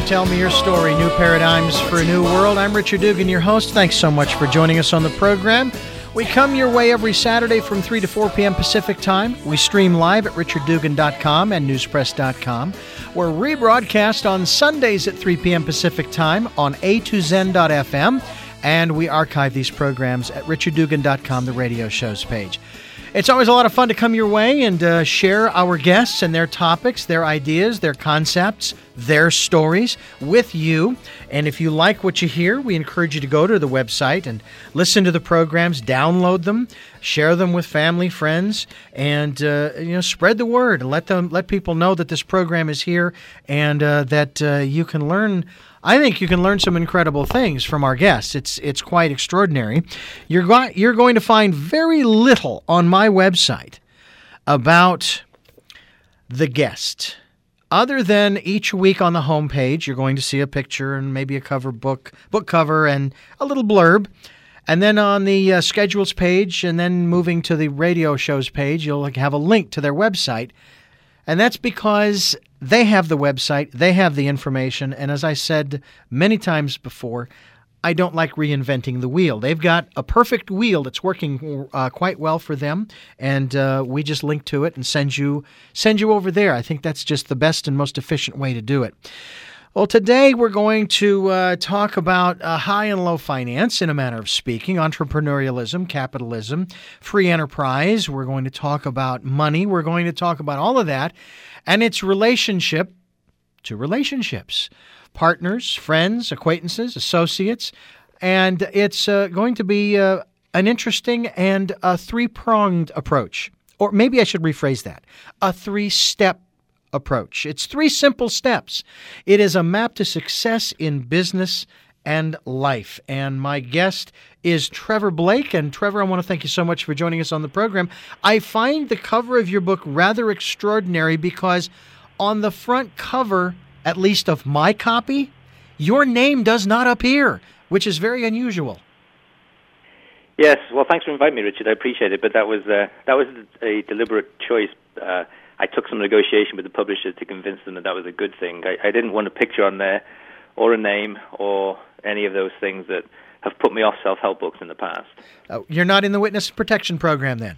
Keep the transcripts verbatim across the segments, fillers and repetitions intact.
to Tell Me Your Story, New Paradigms for a New World. I'm Richard Dugan, your host. Thanks so much for joining us on the program. We come your way every Saturday from three to four p.m. Pacific Time. We stream live at richard dugan dot com and newspress dot com. We're rebroadcast on Sundays at three p.m. Pacific Time on A two Zen dot f m, and we archive these programs at richard dugan dot com, the radio shows page. It's always a lot of fun to come your way and uh, share our guests and their topics, their ideas, their concepts, their stories with you. And if you like what you hear, we encourage you to go to the website and listen to the programs, download them, share them with family, friends, and uh, you know, spread the word and let them let people know that this program is here and uh, that uh, you can learn. I think you can learn some incredible things from our guests. It's it's quite extraordinary. You're go- you're going to find very little on my website about the guest, other than each week on the homepage, you're going to see a picture and maybe a cover book, book cover, and a little blurb. And then on the uh, schedules page, and then moving to the radio shows page, you'll have a link to their website. And that's because they have the website, they have the information, and as I said many times before, I don't like reinventing the wheel. They've got a perfect wheel that's working uh, quite well for them, and uh, we just link to it and send you send you over there. I think that's just the best and most efficient way to do it. Well, today we're going to uh, talk about uh, high and low finance, in a manner of speaking, entrepreneurialism, capitalism, free enterprise. We're going to talk about money. We're going to talk about all of that and its relationship to relationships, partners, friends, acquaintances, associates. And it's uh, going to be uh, an interesting and a three-pronged approach. Or maybe I should rephrase that, a three-step approach. It's three simple steps. It is a map to success in business and life. And my guest is Trevor Blake. And Trevor, I want to thank you so much for joining us on the program. I find the cover of your book rather extraordinary because on the front cover, at least of my copy, your name does not appear, which is very unusual. Yes, well, thanks for inviting me, Richard. I appreciate it. But that was uh, that was a deliberate choice. Uh, I took some negotiation with the publisher to convince them that that was a good thing. I, I didn't want a picture on there or a name or any of those things that have put me off self-help books in the past. Oh, you're not in the witness protection program then.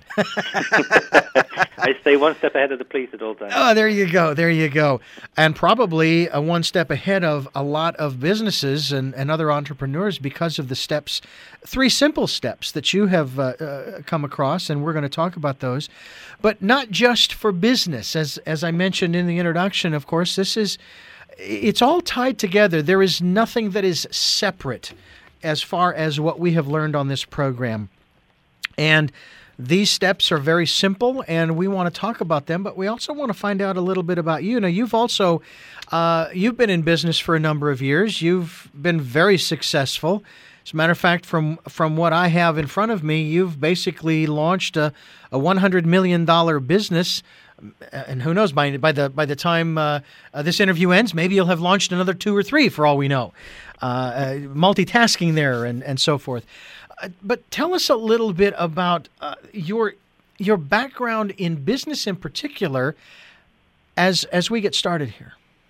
I stay one step ahead of the police at all times. Oh, there you go. There you go. And probably uh, one step ahead of a lot of businesses and, and other entrepreneurs because of the steps, three simple steps that you have uh, uh, come across, and we're going to talk about those. But not just for business. As, as I mentioned in the introduction, of course, this is, it's all tied together. There is nothing that is separate as far as what we have learned on this program. And these steps are very simple, and we want to talk about them, but we also want to find out a little bit about you. Now, you've also, uh, you've been in business for a number of years. You've been very successful. As a matter of fact, from, from what I have in front of me, you've basically launched a, a one hundred million dollars business. And who knows, by, by the by the time uh, uh, this interview ends, maybe you'll have launched another two or three for all we know. Uh, uh, multitasking there and, and so forth. Uh, but tell us a little bit about uh, your your background in business in particular as as we get started here.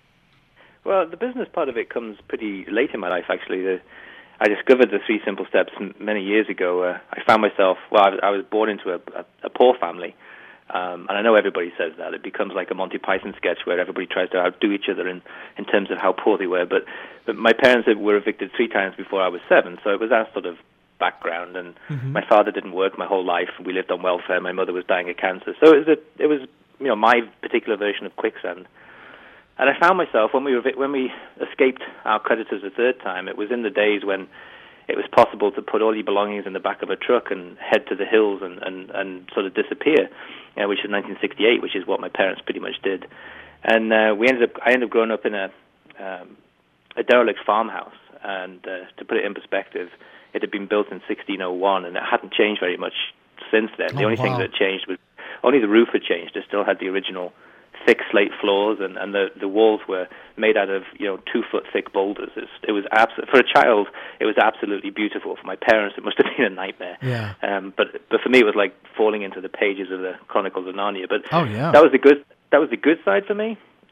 Well, the business part of it comes pretty late in my life, actually. The, I discovered the three simple steps many years ago. Uh, I found myself, well, I was, I was born into a, a, a poor family. Um, and I know everybody says that. It becomes like a Monty Python sketch where everybody tries to outdo each other in, in terms of how poor they were. But, but my parents were evicted three times before I was seven, so it was that sort of background. And mm-hmm. my father didn't work my whole life. We lived on welfare. My mother was dying of cancer. So it was, a, it was you know, my particular version of quicksand. And I found myself, when we, were, when we escaped our creditors a third time, it was in the days when it was possible to put all your belongings in the back of a truck and head to the hills and, and, and sort of disappear, you know, which is nineteen sixty-eight, which is what my parents pretty much did. And uh, we ended up, I ended up growing up in a, um, a derelict farmhouse. And uh, to put it in perspective, it had been built in sixteen oh one, and it hadn't changed very much since then. The oh, only wow. thing that changed was, only the roof had changed. It still had the original thick slate floors, and, and the, the walls were made out of, you know, two-foot thick boulders. It's, it was abs- for a child, it was absolutely beautiful. For my parents, it must have been a nightmare. Yeah. Um, but but for me, it was like falling into the pages of the Chronicles of Narnia. But oh, yeah. that was the good that was the good side for me.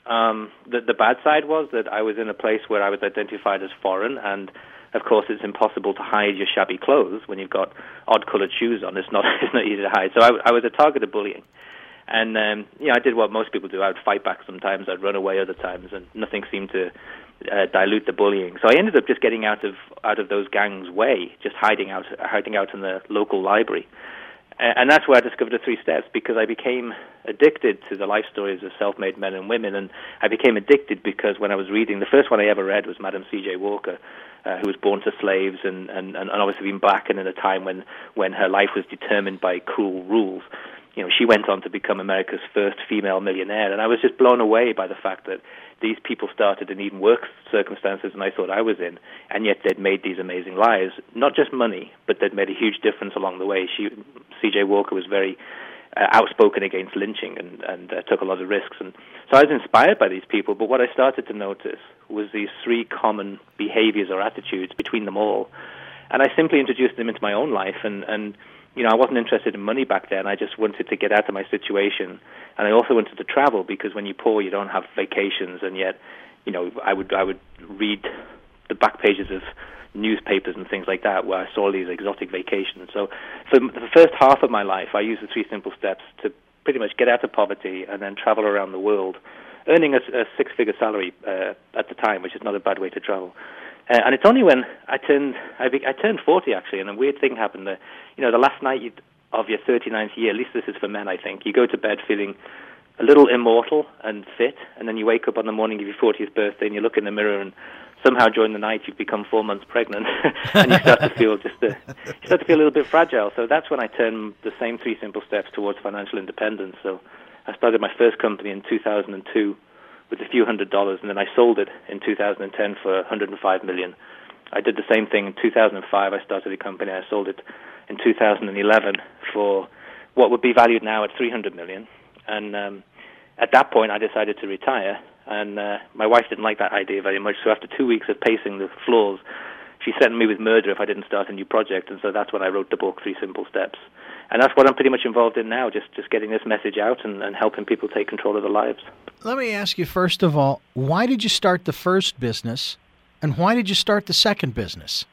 Um, the, the bad side was that I was in a place where I was identified as foreign, and of course it's impossible to hide your shabby clothes when you've got odd-colored shoes on. It's not it's not easy to hide. So I, I was a target of bullying. And, um, you know, I did what most people do. I would fight back sometimes. I'd run away other times, and nothing seemed to uh, dilute the bullying. So I ended up just getting out of out of those gangs' way, just hiding out hiding out in the local library. And that's where I discovered the three steps, because I became addicted to the life stories of self-made men and women. And I became addicted because when I was reading, the first one I ever read was Madam C J Walker, uh, who was born to slaves and, and, and obviously been black and in a time when, when her life was determined by cruel rules. You know, she went on to become America's first female millionaire. And I was just blown away by the fact that these people started in even worse circumstances than I thought I was in, and yet they'd made these amazing lives. Not just money, but they'd made a huge difference along the way. She, C J Walker was very uh, outspoken against lynching and, and uh, took a lot of risks. And so I was inspired by these people, but what I started to notice was these three common behaviors or attitudes between them all. And I simply introduced them into my own life, and, and you know, I wasn't interested in money back then. I just wanted to get out of my situation. And I also wanted to travel, because when you're poor, you don't have vacations. And yet, you know, I would I would read the back pages of newspapers and things like that where I saw these exotic vacations. So for the first half of my life, I used the three simple steps to pretty much get out of poverty and then travel around the world, earning a, a six-figure salary uh, at the time, which is not a bad way to travel. Uh, and it's only when I turned I, be, I turned forty, actually, and a weird thing happened. That, you know, the last night you'd, of your thirty-ninth year, at least this is for men, I think, you go to bed feeling a little immortal and fit, and then you wake up on the morning of your fortieth birthday and you look in the mirror, and somehow during the night you've become four months pregnant, and you start to feel just a, you start to feel a little bit fragile. So that's when I turned the same three simple steps towards financial independence. So I started my first company in two thousand two. With a few hundred dollars, and then I sold it in two thousand ten for one hundred five million dollars. I did the same thing in two thousand five. I started a company. I sold it in two thousand eleven for what would be valued now at three hundred million dollars. And um, at that point, I decided to retire. And uh, my wife didn't like that idea very much. So after two weeks of pacing the floors, she threatened me with murder if I didn't start a new project. And so that's when I wrote the book, Three Simple Steps. And that's what I'm pretty much involved in now, just, just getting this message out and, and helping people take control of their lives. Let me ask you, first of all, why did you start the first business, and why did you start the second business?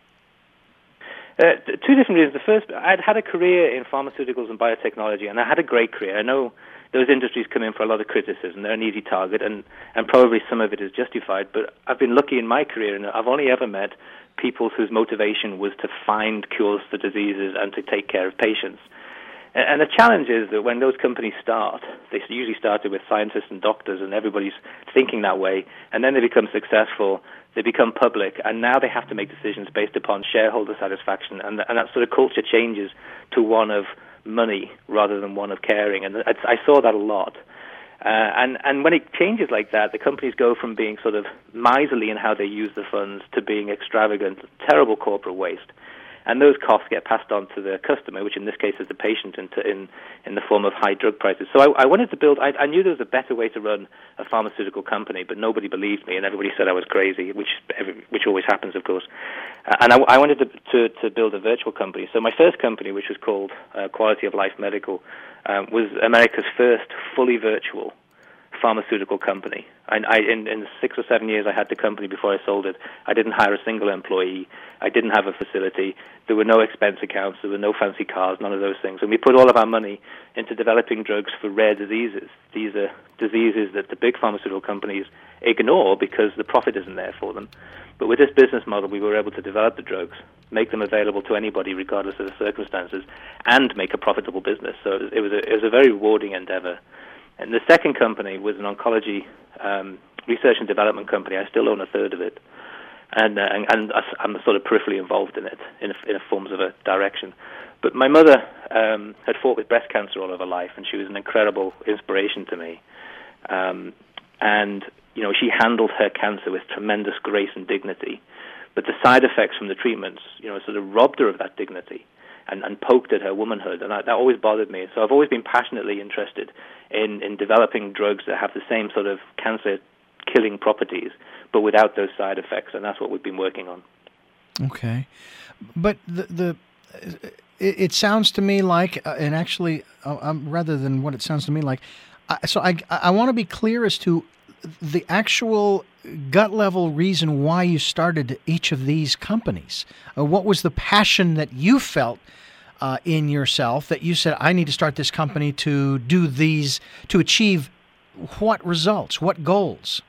Uh, two different reasons. The first, I'd had a career in pharmaceuticals and biotechnology, and I had a great career. I know those industries come in for a lot of criticism. They're an easy target, and, and probably some of it is justified. But I've been lucky in my career, and I've only ever met people whose motivation was to find cures for diseases and to take care of patients. And the challenge is that when those companies start, they usually started with scientists and doctors, and everybody's thinking that way, and then they become successful, they become public, and now they have to make decisions based upon shareholder satisfaction, and, and that sort of culture changes to one of money rather than one of caring, and I, I saw that a lot. Uh, and, and when it changes like that, the companies go from being sort of miserly in how they use the funds to being extravagant, terrible corporate waste. And those costs get passed on to the customer, which in this case is the patient, in in, in the form of high drug prices. So I, I wanted to build, I, I knew there was a better way to run a pharmaceutical company, but nobody believed me, and everybody said I was crazy, which every, which always happens, of course. Uh, and I, I wanted to, to, to build a virtual company. So my first company, which was called uh, Quality of Life Medical, um, was America's first fully virtual pharmaceutical company. I, I, in, in six or seven years I had the company before I sold it, I didn't hire a single employee. I didn't have a facility. There were no expense accounts. There were no fancy cars, none of those things. And we put all of our money into developing drugs for rare diseases. These are diseases that the big pharmaceutical companies ignore because the profit isn't there for them. But with this business model, we were able to develop the drugs, make them available to anybody regardless of the circumstances, and make a profitable business. So it was a, it was a very rewarding endeavor. And the second company was an oncology um, research and development company. I still own a third of it, and uh, and, and I'm sort of peripherally involved in it, in a, in a forms of a direction. But my mother um, had fought with breast cancer all of her life, and she was an incredible inspiration to me. Um, and you know, she handled her cancer with tremendous grace and dignity. But the side effects from the treatments, you know, sort of robbed her of that dignity. And, and poked at her womanhood, and I, that always bothered me. So I've always been passionately interested in, in developing drugs that have the same sort of cancer-killing properties, but without those side effects, and that's what we've been working on. Okay. But the, the it, it sounds to me like, uh, and actually, uh, um, rather than what it sounds to me like, I, so I, I want to be clear as to the actual gut level reason why you started each of these companies? Uh, what was the passion that you felt uh, in yourself that you said, I need to start this company to do these, to achieve what results, what goals?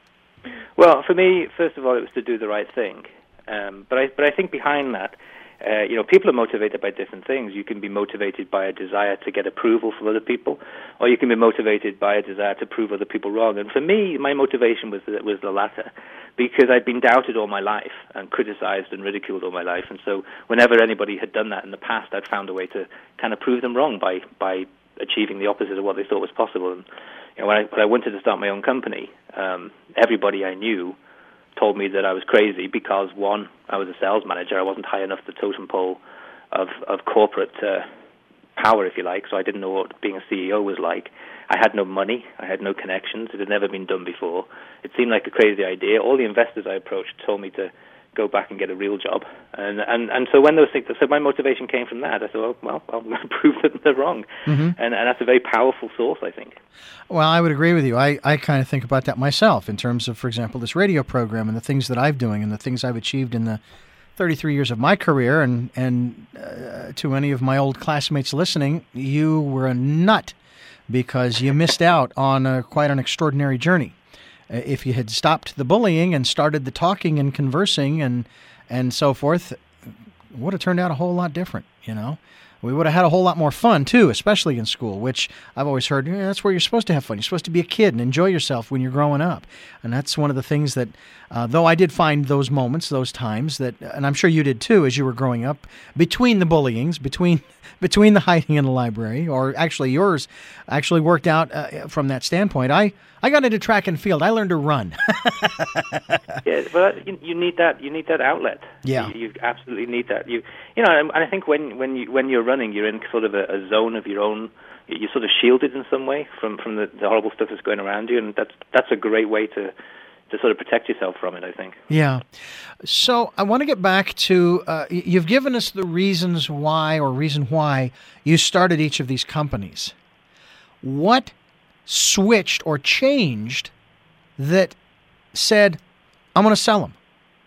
Well, for me, first of all, it was to do the right thing. Um, but I, but I think behind that, uh, you know, people are motivated by different things. You can be motivated by a desire to get approval from other people, or you can be motivated by a desire to prove other people wrong. And for me, my motivation was the, was the latter, because I'd been doubted all my life and criticized and ridiculed all my life. And so whenever anybody had done that in the past, I'd found a way to kind of prove them wrong by, by achieving the opposite of what they thought was possible. And you know, when I, when I wanted to start my own company, um, everybody I knew told me that I was crazy because, one, I was a sales manager. I wasn't high enough the totem pole of, of corporate uh, power, if you like, so I didn't know what being a C E O was like. I had no money. I had no connections. It had never been done before. It seemed like a crazy idea. All the investors I approached told me to go back and get a real job. And and, and so when those things, so my motivation came from that. I thought, oh, well, I'm going to prove that they're wrong. Mm-hmm. And, and that's a very powerful source, I think. Well, I would agree with you. I, I kind of think about that myself in terms of, for example, this radio program and the things that I'm doing and the things I've achieved in the thirty-three years of my career. And, and uh, to any of my old classmates listening, you were a nut because you missed out on a, quite an extraordinary journey. If you had stopped the bullying and started the talking and conversing and and so forth, it would have turned out a whole lot different, you know. We would have had a whole lot more fun, too, especially in school, which I've always heard, yeah, that's where you're supposed to have fun. You're supposed to be a kid and enjoy yourself when you're growing up. And that's one of the things that, uh, though I did find those moments, those times, that, and I'm sure you did, too, as you were growing up, between the bullyings, between between the hiding in the library, or actually yours actually worked out uh, from that standpoint. I, I got into track and field. I learned to run. Yeah, but you, you need that. You need that outlet. Yeah, you, you absolutely need that. You, you know, and I think when when you when you're running, you're in sort of a, a zone of your own. You're sort of shielded in some way from from the, the horrible stuff that's going around you, and that's that's a great way to to sort of protect yourself from it, I think. Yeah. So I want to get back to, uh, you've given us the reasons why, or reason why you started each of these companies. What switched or changed that said, I'm going to sell them?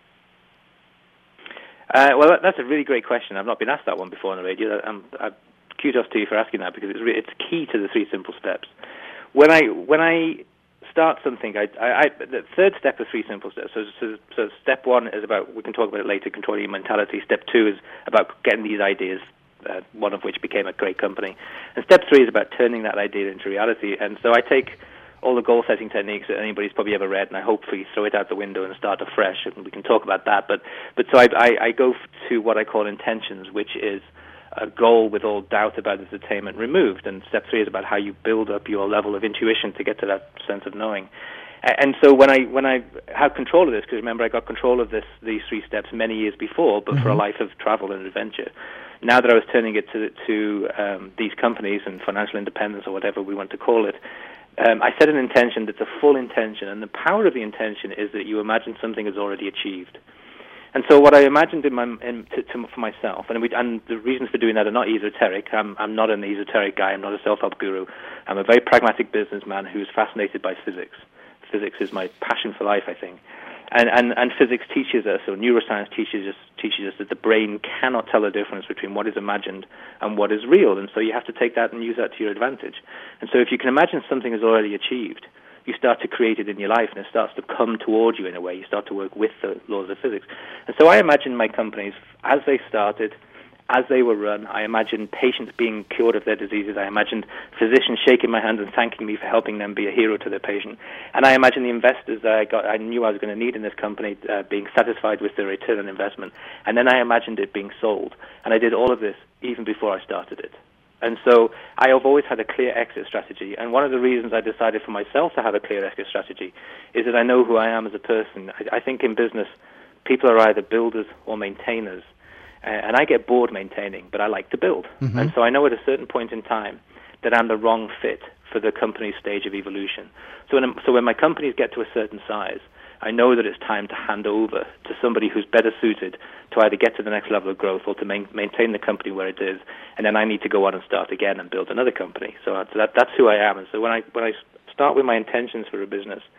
Uh, well, that's a really great question. I've not been asked that one before on the radio. I'm, I'm kudos to you for asking that, because it's re- it's key to the three simple steps. When I when I start something, I, I, I the third step of three simple steps. So, so, so step one is about, we can talk about it later, controlling your mentality. Step two is about getting these ideas, uh, one of which became a great company. And step three is about turning that idea into reality. And so I take all the goal-setting techniques that anybody's probably ever read, and I hopefully throw it out the window and start afresh, and we can talk about that. But, but so I, I, I go to what I call intentions, which is a goal with all doubt about its attainment removed. And step three is about how you build up your level of intuition to get to that sense of knowing. And so when I when I have control of this, because remember I got control of this these three steps many years before, but mm-hmm. for a life of travel and adventure. Now that I was turning it to to um, these companies and financial independence, or whatever we want to call it, um, I set an intention that's a full intention. And the power of the intention is that you imagine something is already achieved. And so what I imagined in my, in, to, to, for myself, and, we, and the reasons for doing that are not esoteric. I'm, I'm not an esoteric guy. I'm not a self-help guru. I'm a very pragmatic businessman who's fascinated by physics. Physics is my passion for life, I think. And, and, and physics teaches us, or neuroscience teaches us, teaches us that the brain cannot tell the difference between what is imagined and what is real. And so you have to take that and use that to your advantage. And so if you can imagine something is already achieved, you start to create it in your life, and it starts to come toward you in a way. You start to work with the laws of physics. And so I imagine my companies, as they started, as they were run, I imagined patients being cured of their diseases. I imagined physicians shaking my hand and thanking me for helping them be a hero to their patient. And I imagined the investors that I got, I knew I was going to need in this company uh, being satisfied with their return on investment. And then I imagined it being sold. And I did all of this even before I started it. And so I have always had a clear exit strategy. And one of the reasons I decided for myself to have a clear exit strategy is that I know who I am as a person. I, I think in business, people are either builders or maintainers. Uh, and I get bored maintaining, but I like to build. Mm-hmm. And so I know at a certain point in time that I'm the wrong fit for the company's stage of evolution. So when, so when my companies get to a certain size, I know that it's time to hand over to somebody who's better suited to either get to the next level of growth or to main, maintain the company where it is, and then I need to go on and start again and build another company. So, so that, that's who I am. And so when I when I start with my intentions for a business,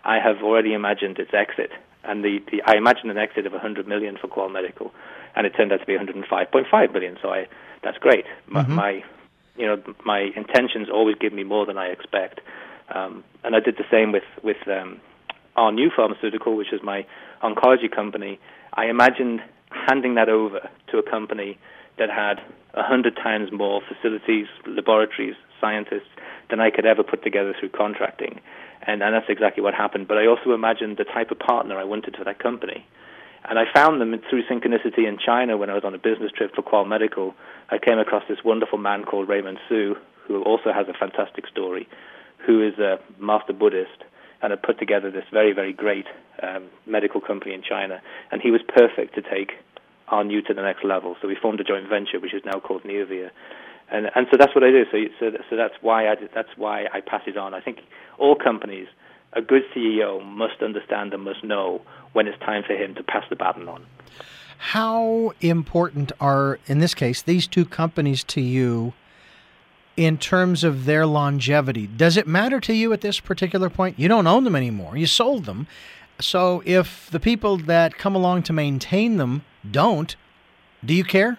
I have already imagined its exit. And the, the I imagined an exit of one hundred million dollars for Qual Medical, and it turned out to be one hundred five point five million dollars. So I, that's great. My, mm-hmm. my, you know, my intentions always give me more than I expect. Um, and I did the same with with um, our new pharmaceutical, which is my oncology company. I imagined handing that over to a company that had a hundred times more facilities, laboratories, scientists than I could ever put together through contracting. And, and that's exactly what happened. But I also imagined the type of partner I wanted for that company. And I found them through synchronicity in China when I was on a business trip for Qual Medical. I came across this wonderful man called Raymond Su, who also has a fantastic story, who is a master Buddhist and had put together this very, very great um, medical company in China. And he was perfect to take our new to the next level. So we formed a joint venture, which is now called Neovia. And and so that's what I do. So so so that's why I that's why I pass it on. I think all companies, a good C E O must understand and must know when it's time for him to pass the baton on. How important are, in this case, these two companies to you in terms of their longevity? Does it matter to you at this particular point? You don't own them anymore. You sold them. So if the people that come along to maintain them don't, do you care?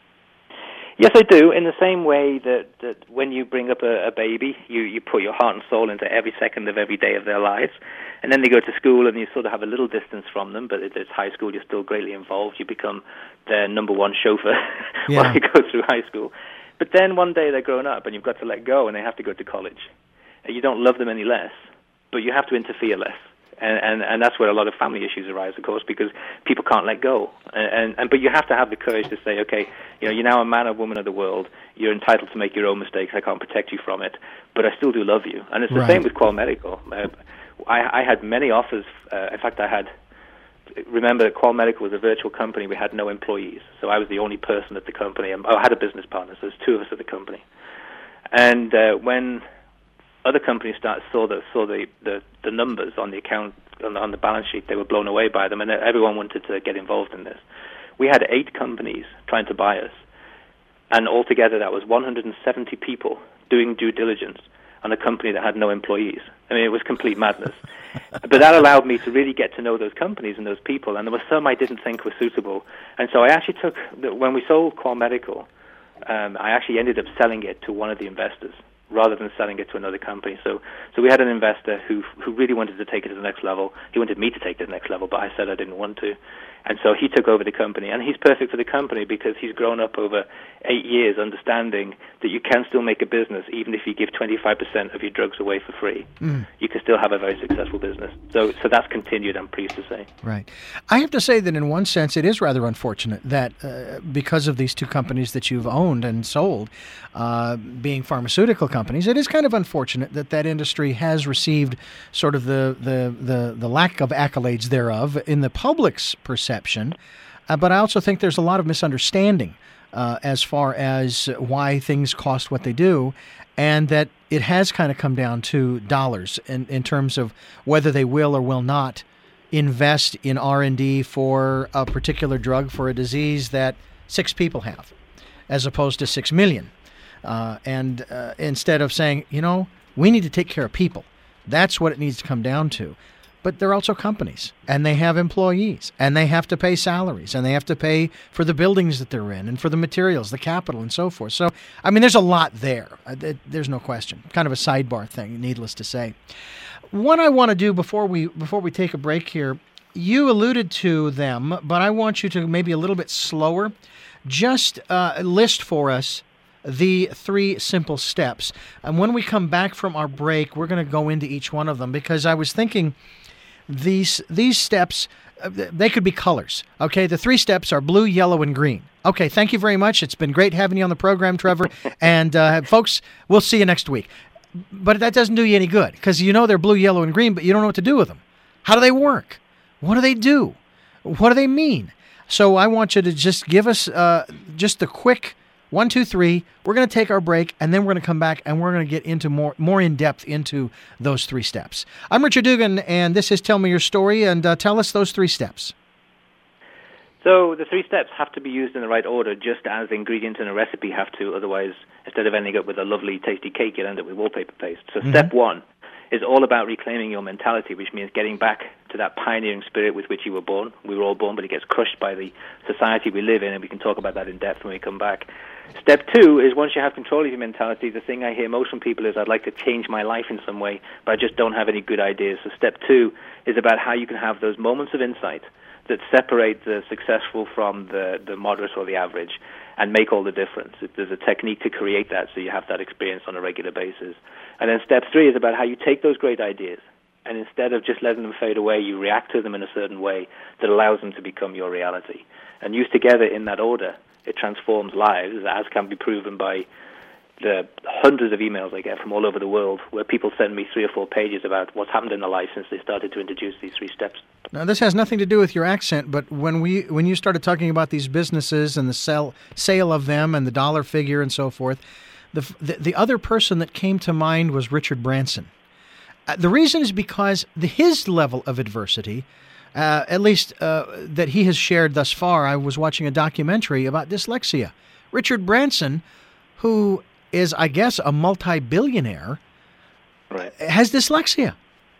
Yes, I do, in the same way that, that when you bring up a, a baby, you, you put your heart and soul into every second of every day of their lives, and then they go to school and you sort of have a little distance from them, but if it's high school, you're still greatly involved. You become their number one chauffeur yeah. while you go through high school. But then one day they're grown up and you've got to let go and they have to go to college. And you don't love them any less, but you have to interfere less. And, and and that's where a lot of family issues arise, of course, because people can't let go. And, and, and but you have to have the courage to say, okay, you know, you're now a man or woman of the world. You're entitled to make your own mistakes. I can't protect you from it, but I still do love you. And it's the right. same with Qual Medical. Uh, I, I had many offers. Uh, in fact, I had. Remember, Qual Medical was a virtual company. We had no employees, so I was the only person at the company. I had a business partner, so there's two of us at the company. And uh, when other companies start, saw the saw the, the, the numbers on the account on the, on the balance sheet, they were blown away by them, and everyone wanted to get involved in this. We had eight companies trying to buy us, and altogether that was one hundred seventy people doing due diligence on a company that had no employees. I mean, it was complete madness. But that allowed me to really get to know those companies and those people, and there were some I didn't think were suitable. And so I actually took, when we sold Qual Medical, um, I actually ended up selling it to one of the investors, rather than selling it to another company. So so we had an investor who who really wanted to take it to the next level. He wanted me to take it to the next level, but I said I didn't want to. And so he took over the company. And he's perfect for the company because he's grown up over eight years understanding that you can still make a business even if you give twenty-five percent of your drugs away for free. Mm. You can still have a very successful business. So so that's continued, I'm pleased to say. Right. I have to say that in one sense it is rather unfortunate that uh, because of these two companies that you've owned and sold, uh, being pharmaceutical companies, it is kind of unfortunate that that industry has received sort of the, the, the, the lack of accolades thereof in the public's perception. Uh, but I also think there's a lot of misunderstanding uh, as far as why things cost what they do, and that it has kind of come down to dollars in, in terms of whether they will or will not invest in R and D for a particular drug for a disease that six people have, as opposed to six million. Uh, and uh, instead of saying, you know, we need to take care of people, that's what it needs to come down to. But they're also companies, and they have employees, and they have to pay salaries, and they have to pay for the buildings that they're in, and for the materials, the capital, and so forth. So, I mean, there's a lot there. There's no question. Kind of a sidebar thing, needless to say. What I want to do before we before we take a break here, you alluded to them, but I want you to maybe a little bit slower. Just uh, list for us the three simple steps. And when we come back from our break, we're going to go into each one of them, because I was thinking these these steps, uh, they could be colors. Okay, the three steps are blue, yellow, and green. Okay, thank you very much. It's been great having you on the program, Trevor. And uh, folks, we'll see you next week. But that doesn't do you any good, because you know they're blue, yellow, and green, but you don't know what to do with them. How do they work? What do they do? What do they mean? So I want you to just give us uh, just the quick one, two, three. We're going to take our break, and then we're going to come back, and we're going to get into more more in depth into those three steps. I'm Richard Dugan, and this is Tell Me Your Story, and uh, tell us those three steps. So the three steps have to be used in the right order, just as ingredients in a recipe have to. Otherwise, instead of ending up with a lovely, tasty cake, you'll end up with wallpaper paste. So mm-hmm. step one is all about reclaiming your mentality, which means getting back to that pioneering spirit with which you were born. We were all born, but it gets crushed by the society we live in, and we can talk about that in depth when we come back. Step two is once you have control of your mentality, the thing I hear most from people is, I'd like to change my life in some way, but I just don't have any good ideas. So step two is about how you can have those moments of insight that separate the successful from the, the moderate or the average and make all the difference. There's a technique to create that so you have that experience on a regular basis. And then step three is about how you take those great ideas and instead of just letting them fade away, you react to them in a certain way that allows them to become your reality. And used together in that order, it transforms lives, as can be proven by the hundreds of emails I get from all over the world where people send me three or four pages about what's happened in their life since they started to introduce these three steps. Now, this has nothing to do with your accent, but when we when you started talking about these businesses and the sell, sale of them and the dollar figure and so forth, the, the, the other person that came to mind was Richard Branson. Uh, the reason is because the, his level of adversity, uh, at least uh, that he has shared thus far, I was watching a documentary about dyslexia. Richard Branson, who is, I guess, a multi-billionaire, right, has dyslexia.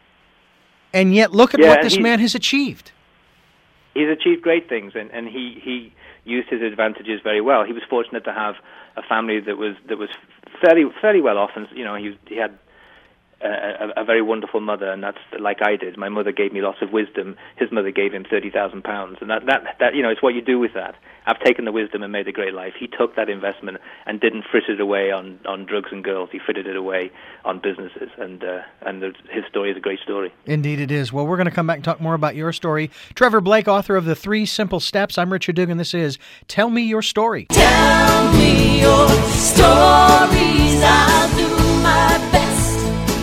And yet, look at yeah, what this man has achieved. He's achieved great things, and, and he, he used his advantages very well. He was fortunate to have a family that was that was fairly fairly well off, and you know he he had a, a, a very wonderful mother, and that's like I did. My mother gave me lots of wisdom. His mother gave him thirty thousand pounds, and that, that that you know it's what you do with that. I've taken the wisdom and made a great life. He took that investment and didn't fritter it away on, on drugs and girls. He frittered it away on businesses, and uh, and the, his story is a great story. Indeed it is. Well, we're going to come back and talk more about your story. Trevor Blake, author of The Three Simple Steps. I'm Richard Dugan. This is Tell Me Your Story. Tell me your stories. I'll do my best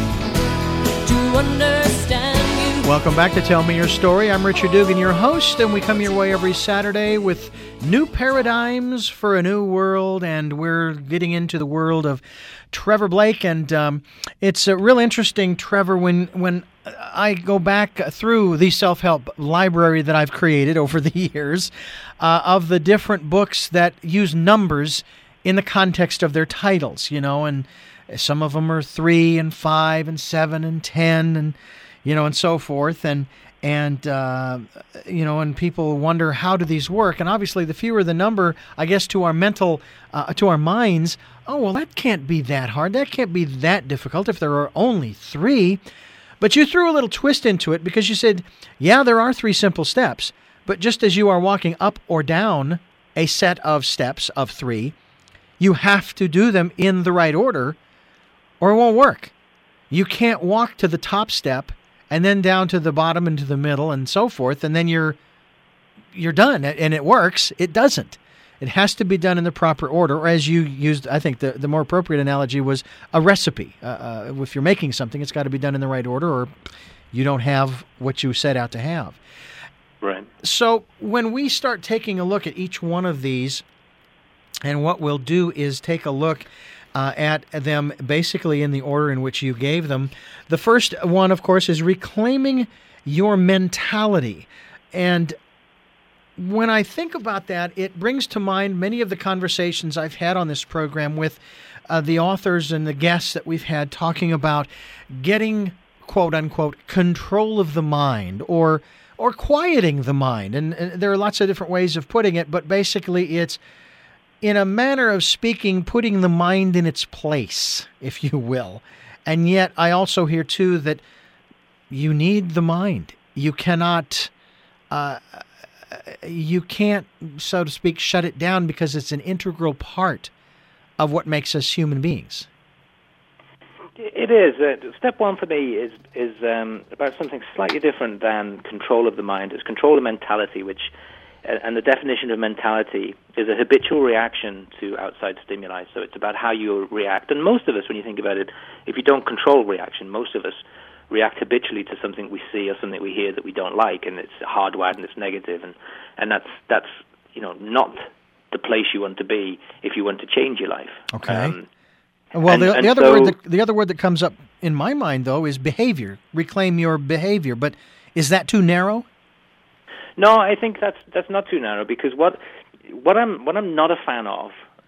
to understand you. Welcome back to Tell Me Your Story. I'm Richard Dugan, your host, and we come your way every Saturday with new paradigms for a new world, and we're getting into the world of Trevor Blake, and um, it's uh, real interesting, Trevor, when when I go back through the self-help library that I've created over the years uh, of the different books that use numbers in the context of their titles, you know, and some of them are three and five and seven and ten and you know, and so forth, and and uh, you know, and people wonder, how do these work? And obviously, the fewer the number, I guess, to our mental, uh, to our minds, oh well, that can't be that hard. That can't be that difficult if there are only three. But you threw a little twist into it because you said, yeah, there are three simple steps, but just as you are walking up or down a set of steps of three, you have to do them in the right order, or it won't work. You can't walk to the top step and then down to the bottom and to the middle and so forth, and then you're you're done, and it works. It doesn't. It has to be done in the proper order, or as you used, I think the, the more appropriate analogy was a recipe. Uh, uh, if you're making something, it's got to be done in the right order, or you don't have what you set out to have. Right. So when we start taking a look at each one of these, and what we'll do is take a look Uh, at them basically in the order in which you gave them. The first one, of course, is reclaiming your mentality. And when I think about that, it brings to mind many of the conversations I've had on this program with uh, the authors and the guests that we've had talking about getting, quote unquote, control of the mind, or or quieting the mind. And, and there are lots of different ways of putting it, but basically it's, in a manner of speaking, putting the mind in its place, if you will. And yet I also hear, too, that you need the mind. You cannot, uh, you can't, so to speak, shut it down because it's an integral part of what makes us human beings. It is. Uh, step one for me is is um, about something slightly different than control of the mind. It's control of mentality, which and the definition of mentality is a habitual reaction to outside stimuli. So it's about how you react. And most of us, when you think about it, if you don't control reaction, most of us react habitually to something we see or something we hear that we don't like, and it's hardwired and it's negative. And, and that's, that's you know, not the place you want to be if you want to change your life. Okay. Um, well, and, the, and the other so, word that, the other word that comes up in my mind, though, is behavior. Reclaim your behavior. But is that too narrow? No, I think that's that's not too narrow, because what what I'm what I'm not a fan of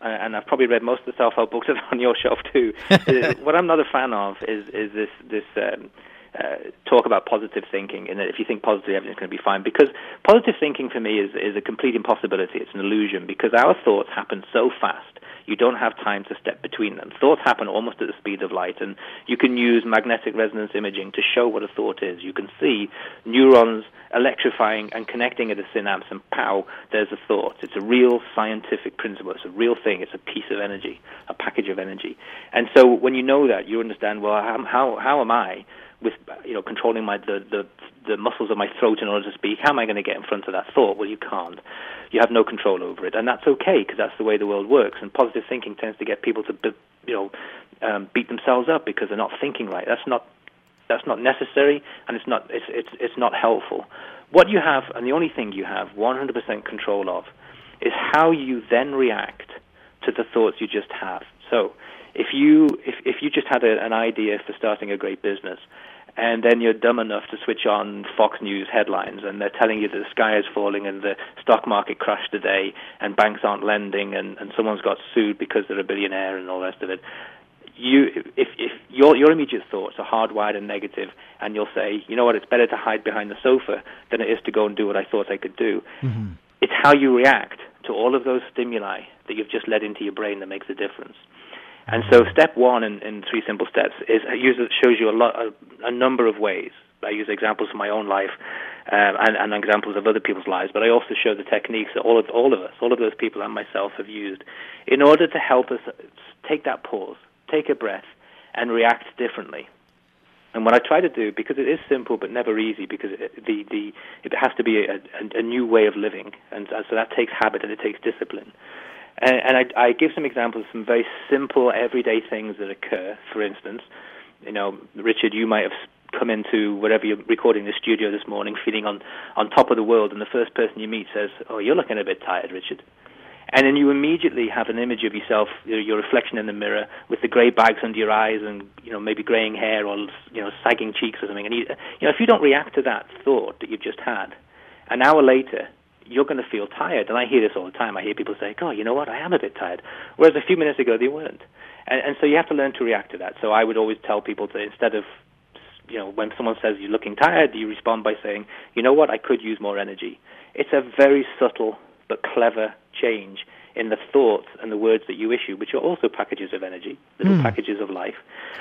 and I've probably read most of the self-help books that are on your shelf too. What I'm not a fan of is is this this um, uh, talk about positive thinking, and that if you think positively, everything's going to be fine. Because positive thinking for me is is a complete impossibility. It's an illusion, because our thoughts happen so fast. You don't have time to step between them. Thoughts happen almost at the speed of light, and you can use magnetic resonance imaging to show what a thought is. You can see neurons electrifying and connecting at a synapse, and pow, there's a thought. It's a real scientific principle. It's a real thing. It's a piece of energy, a package of energy. And so when you know that, you understand, well, how how, how am I, with you know controlling my the, the the muscles of my throat in order to speak, how am I going to get in front of that thought? Well, you can't. You have no control over it, and that's okay, because that's the way the world works. And positive thinking tends to get people to you know um, beat themselves up because they're not thinking right. That's not that's not necessary, and it's not it's it's it's not helpful. What you have, and the only thing you have one hundred percent control of, is how you then react to the thoughts you just have. So if you if if you just had a, an idea for starting a great business, and then you're dumb enough to switch on Fox News headlines, and they're telling you that the sky is falling and the stock market crashed today and banks aren't lending and, and someone's got sued because they're a billionaire and all the rest of it. You, if, if your your immediate thoughts are hardwired and negative, and you'll say, you know what, it's better to hide behind the sofa than it is to go and do what I thought I could do. Mm-hmm. It's how you react to all of those stimuli that you've just let into your brain that makes a difference. And so step one in, in Three Simple Steps is it shows you a, lot, a, a number of ways. I use examples from my own life um, and, and examples of other people's lives, but I also show the techniques that all of, all of us, all of those people and myself have used in order to help us take that pause, take a breath, and react differently. And what I try to do, because it is simple but never easy, because it, the, the, it has to be a, a, a new way of living, and so that takes habit and it takes discipline. And, and I, I give some examples of some very simple, everyday things that occur. For instance, you know, Richard, you might have come into wherever you're recording the studio this morning feeling on, on top of the world, and the first person you meet says, "Oh, you're looking a bit tired, Richard." And then you immediately have an image of yourself, your, your reflection in the mirror, with the grey bags under your eyes, and you know maybe greying hair or you know sagging cheeks or something. And you, you know, if you don't react to that thought that you've just had, an hour later, you're going to feel tired. And I hear this all the time. I hear people say, "Oh, you know what? I am a bit tired," whereas a few minutes ago they weren't. And, and so you have to learn to react to that. So I would always tell people to, instead of, you know, when someone says you're looking tired, you respond by saying, "You know what? I could use more energy." It's a very subtle but clever change in the thoughts and the words that you issue, which are also packages of energy, little mm. packages of life,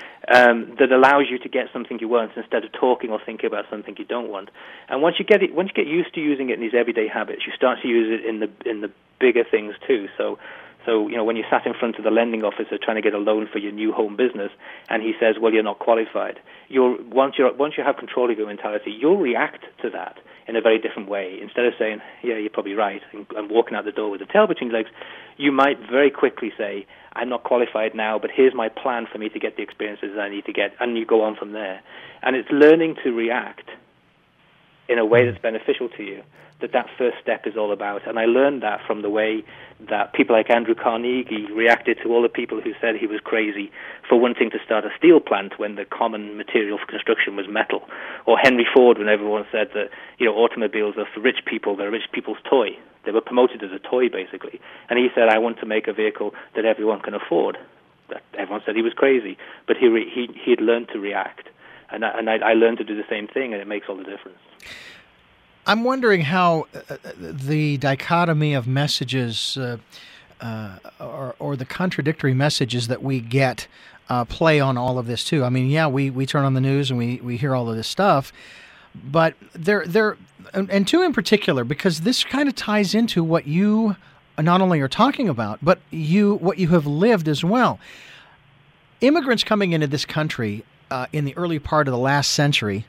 um, that allows you to get something you want instead of talking or thinking about something you don't want. And once you get it, once you get used to using it in these everyday habits, you start to use it in the in the bigger things too. So, so you know, when you sat in front of the lending officer trying to get a loan for your new home business, and he says, "Well, you're not qualified," you'll once you once you have control of your mentality, you'll react to that in a very different way. Instead of saying, "Yeah, you're probably right," and, and walking out the door with the tail between your legs, you might very quickly say, "I'm not qualified now, but here's my plan for me to get the experiences I need to get," and you go on from there. And it's learning to react in a way that's beneficial to you, that that first step is all about. And I learned that from the way that people like Andrew Carnegie reacted to all the people who said he was crazy for wanting to start a steel plant when the common material for construction was metal. Or Henry Ford, when everyone said that, you know, automobiles are for rich people, they're rich people's toy. They were promoted as a toy, basically. And he said, "I want to make a vehicle that everyone can afford." Everyone said he was crazy, but he re- he he had learned to react. And I, and I, I learned to do the same thing, and it makes all the difference. I'm wondering how uh, the dichotomy of messages uh, uh, or, or the contradictory messages that we get uh, play on all of this, too. I mean, yeah, we, we turn on the news and we, we hear all of this stuff, but they're, they're, and, and two in particular, because this kind of ties into what you not only are talking about, but you what you have lived as well. Immigrants coming into this country uh, in the early part of the last century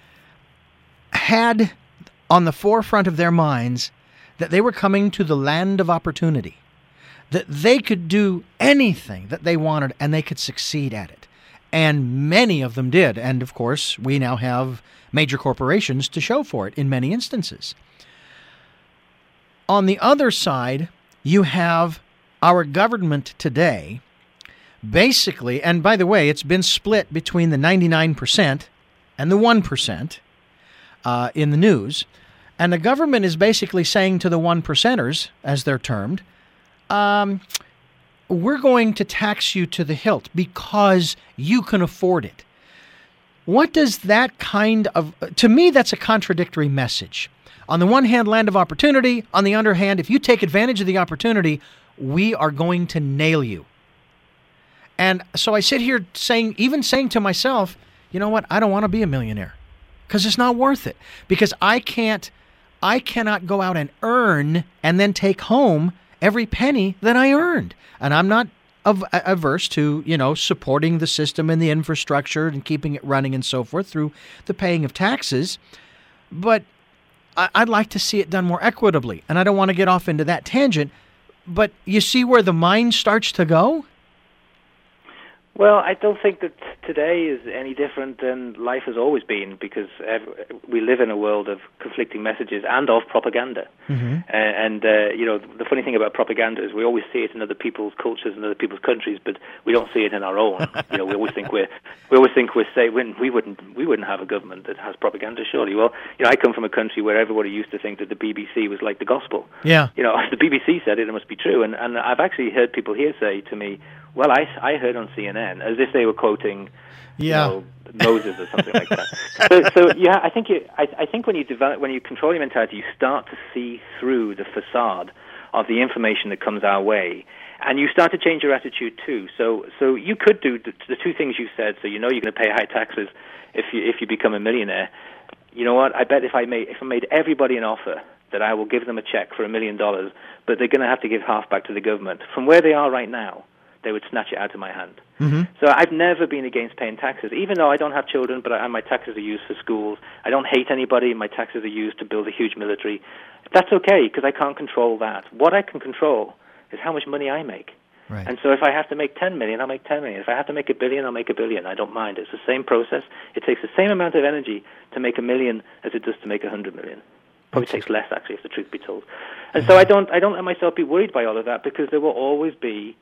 had on the forefront of their minds that they were coming to the land of opportunity, that they could do anything that they wanted and they could succeed at it. And many of them did. And of course, we now have major corporations to show for it in many instances. On the other side, you have our government today, basically, and by the way, it's been split between the ninety-nine percent and the one percent uh, in the news. And the government is basically saying to the one percenters, as they're termed, um, we're going to tax you to the hilt because you can afford it. What does that kind of, to me, that's a contradictory message. On the one hand, land of opportunity. On the other hand, if you take advantage of the opportunity, we are going to nail you. And so I sit here saying, even saying to myself, you know what? I don't want to be a millionaire because it's not worth it. Because I can't, I cannot go out and earn and then take home every penny that I earned. And I'm not av- averse to, you know, supporting the system and the infrastructure and keeping it running and so forth through the paying of taxes. But I- I'd like to see it done more equitably. And I don't want to get off into that tangent. But you see where the mind starts to go? Well, I don't think that today is any different than life has always been, because every, we live in a world of conflicting messages and of propaganda. Mm-hmm. Uh, and, uh, you know, the funny thing about propaganda is we always see it in other people's cultures and other people's countries, but we don't see it in our own. You know, we always think we're, we always think we're safe. We wouldn't, we wouldn't have a government that has propaganda, surely. Well, you know, I come from a country where everybody used to think that the B B C was like the gospel. Yeah. You know, the B B C said it, it must be true. And, and I've actually heard people here say to me, well, I, I heard on C N N, as if they were quoting, yeah. you know, Moses or something like that. So, so yeah, I think you, I, I think when you develop, when you control your mentality, you start to see through the facade of the information that comes our way, and you start to change your attitude too. So, so you could do the, the two things you said. So you know you're going to pay high taxes if you if you become a millionaire. You know what? I bet if I made if I made everybody an offer that I will give them a check for a million dollars, but they're going to have to give half back to the government from where they are right now, they would snatch it out of my hand. Mm-hmm. So I've never been against paying taxes, even though I don't have children, but I, my taxes are used for schools. I don't hate anybody. My taxes are used to build a huge military. That's okay, because I can't control that. What I can control is how much money I make. Right. And so if I have to make ten million, I'll make ten million. If I have to make a billion, I'll make a billion. I don't mind. It's the same process. It takes the same amount of energy to make a million as it does to make a hundred million. Probably takes less, actually, if the truth be told. And so I don't, I don't let myself be worried by all of that, because there will always be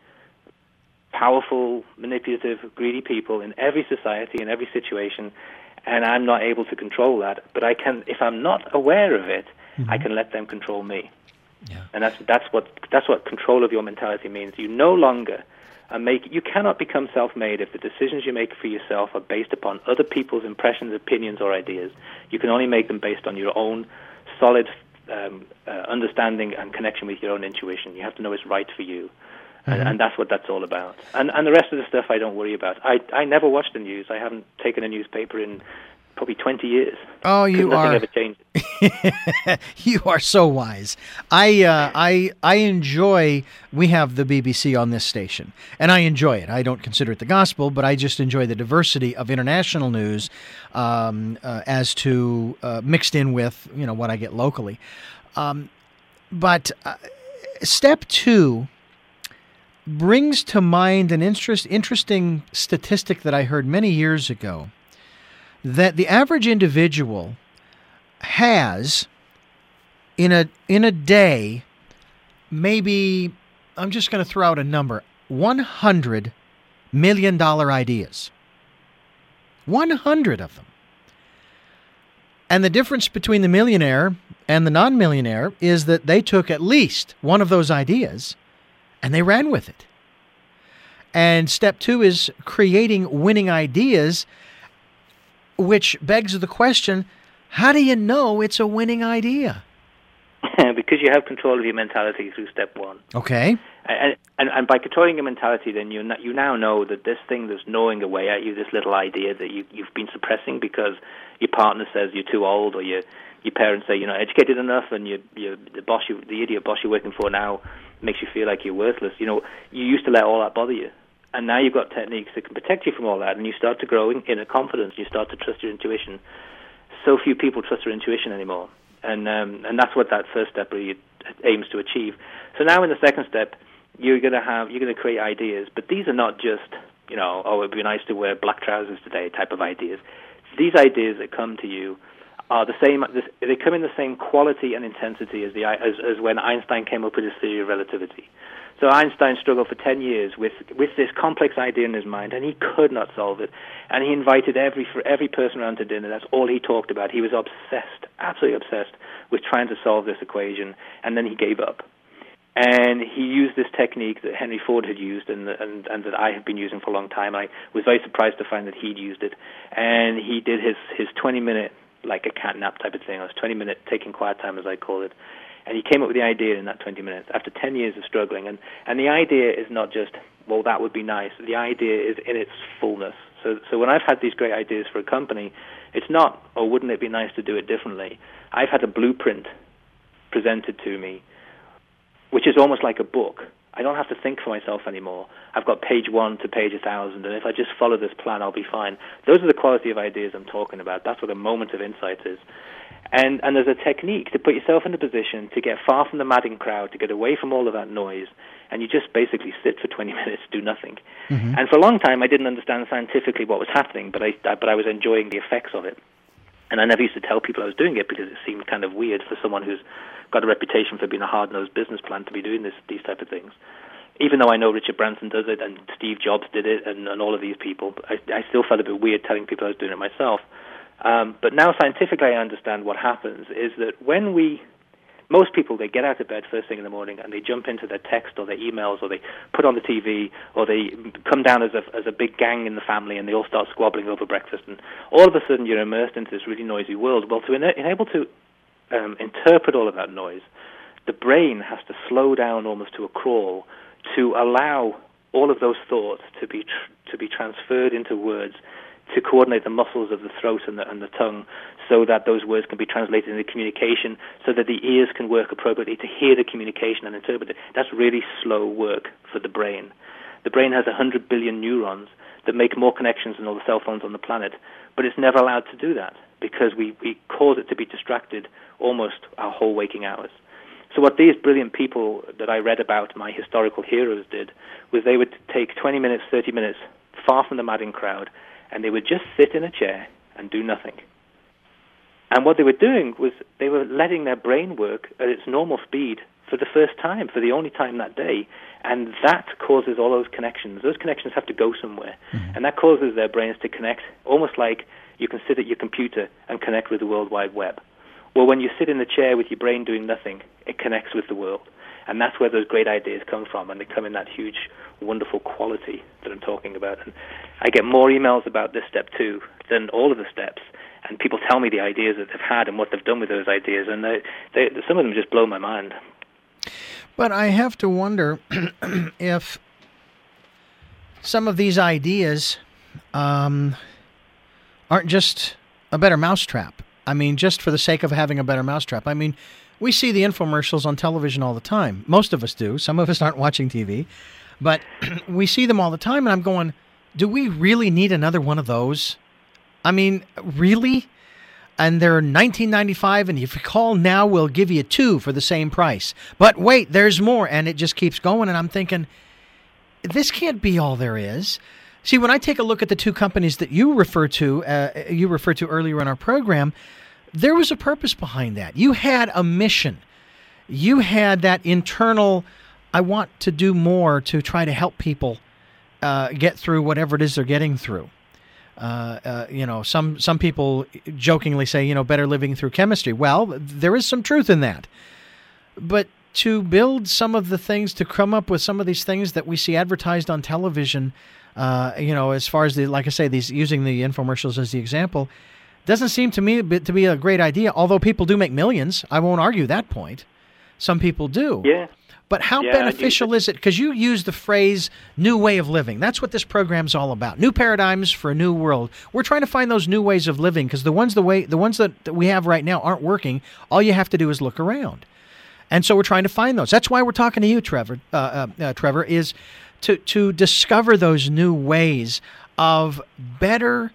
powerful, manipulative, greedy people in every society, in every situation, and I'm not able to control that. But I can, if I'm not aware of it, mm-hmm. I can let them control me. Yeah. And that's that's what that's what control of your mentality means. You no longer uh, make. You cannot become self-made if the decisions you make for yourself are based upon other people's impressions, opinions, or ideas. You can only make them based on your own solid um, uh, understanding and connection with your own intuition. You have to know it's right for you. Mm-hmm. And, and that's what that's all about. And and the rest of the stuff I don't worry about. I I never watch the news. I haven't taken a newspaper in probably twenty years. Oh, you nothing are. Ever changed. You are so wise. I uh, I I enjoy. We have the B B C on this station, and I enjoy it. I don't consider it the gospel, but I just enjoy the diversity of international news, um, uh, as to uh, mixed in with you know what I get locally. Um, but uh, step two brings to mind an interest, interesting statistic that I heard many years ago, that the average individual has in a in a day, maybe, I'm just going to throw out a number, one hundred million dollars ideas. one hundred of them. And the difference between the millionaire and the non-millionaire is that they took at least one of those ideas and they ran with it. And step two is creating winning ideas, which begs the question, how do you know it's a winning idea? Because you have control of your mentality through step one. Okay. And, and, and by controlling your mentality, then you you now know that this thing that's gnawing away at you, this little idea that you, you've been suppressing because your partner says you're too old, or your your parents say you're not educated enough, and you you the boss you, the idiot boss you're working for now makes you feel like you're worthless. You know, you used to let all that bother you, and now you've got techniques that can protect you from all that, and you start to grow in inner confidence. You start to trust your intuition. So few people trust their intuition anymore, and um, and that's what that first step really aims to achieve. So now in the second step, you're going to have you're going to create ideas, but these are not just you know oh it'd be nice to wear black trousers today type of ideas. These ideas that come to you are the same. They come in the same quality and intensity as the as, as when Einstein came up with his theory of relativity. So Einstein struggled for ten years with with this complex idea in his mind, and he could not solve it. And he invited every for every person around to dinner. That's all he talked about. He was obsessed, absolutely obsessed, with trying to solve this equation. And then he gave up. And he used this technique that Henry Ford had used and, and and that I had been using for a long time. I was very surprised to find that he'd used it. And he did his, his twenty-minute, like a cat nap type of thing. It was twenty-minute taking quiet time, as I call it. And he came up with the idea in that twenty minutes after ten years of struggling. And, and the idea is not just, well, that would be nice. The idea is in its fullness. So, so when I've had these great ideas for a company, it's not, oh, wouldn't it be nice to do it differently? I've had a blueprint presented to me, which is almost like a book. I don't have to think for myself anymore. I've got page one to page a thousand, and if I just follow this plan, I'll be fine. Those are the quality of ideas I'm talking about. That's what a moment of insight is. And and there's a technique to put yourself in a position to get far from the madding crowd, to get away from all of that noise, and you just basically sit for twenty minutes, do nothing. Mm-hmm. And for a long time, I didn't understand scientifically what was happening, but I, I but I was enjoying the effects of it. And I never used to tell people I was doing it because it seemed kind of weird for someone who's got a reputation for being a hard-nosed business plan to be doing this, these type of things. Even though I know Richard Branson does it and Steve Jobs did it and, and all of these people, I, I still felt a bit weird telling people I was doing it myself. Um, but now scientifically I understand what happens is that when we, most people, they get out of bed first thing in the morning and they jump into their text or their emails or they put on the T V or they come down as a, as a big gang in the family and they all start squabbling over breakfast, and all of a sudden you're immersed into this really noisy world. Well, to ena- enable to um, interpret all of that noise, the brain has to slow down almost to a crawl to allow all of those thoughts to be tr- to be transferred into words, to coordinate the muscles of the throat and the, and the tongue so that those words can be translated into communication, so that the ears can work appropriately to hear the communication and interpret it. That's really slow work for the brain. The brain has one hundred billion neurons that make more connections than all the cell phones on the planet, but it's never allowed to do that because we, we cause it to be distracted almost our whole waking hours. So what these brilliant people that I read about, my historical heroes, did was they would take twenty minutes, thirty minutes, far from the madding crowd, and they would just sit in a chair and do nothing. And what they were doing was they were letting their brain work at its normal speed for the first time, for the only time that day. And that causes all those connections. Those connections have to go somewhere. Mm-hmm. And that causes their brains to connect, almost like you can sit at your computer and connect with the World Wide Web. Well, when you sit in the chair with your brain doing nothing, it connects with the world. And that's where those great ideas come from, and they come in that huge, wonderful quality that I'm talking about. And I get more emails about this step too than all of the steps, and people tell me the ideas that they've had and what they've done with those ideas, and they, they, some of them just blow my mind. But I have to wonder if some of these ideas um, aren't just a better mousetrap. I mean, just for the sake of having a better mousetrap. I mean, we see the infomercials on television all the time. Most of us do. Some of us aren't watching T V. But we see them all the time, and I'm going, do we really need another one of those? I mean, really? And they're nineteen ninety-five, and if you call now, we'll give you two for the same price. But wait, there's more, and it just keeps going, and I'm thinking, this can't be all there is. See, when I take a look at the two companies that you refer to, uh, you referred to earlier in our program, there was a purpose behind that. You had a mission. You had that internal, I want to do more to try to help people uh, get through whatever it is they're getting through. Uh, uh, you know, some some people jokingly say, you know, better living through chemistry. Well, there is some truth in that. But to build some of the things, to come up with some of these things that we see advertised on television, uh, you know, as far as the, like I say, these using the infomercials as the example, doesn't seem to me to be a great idea. Although people do make millions, I won't argue that point. Some people do. Yeah. But how yeah, beneficial is it? Because you use the phrase new way of living. That's what this program's all about. New paradigms for a new world. We're trying to find those new ways of living because the ones the way the ones that, that we have right now aren't working. All you have to do is look around. And so we're trying to find those. That's why we're talking to you, Trevor, uh, uh, uh, Trevor, is to, to discover those new ways of better,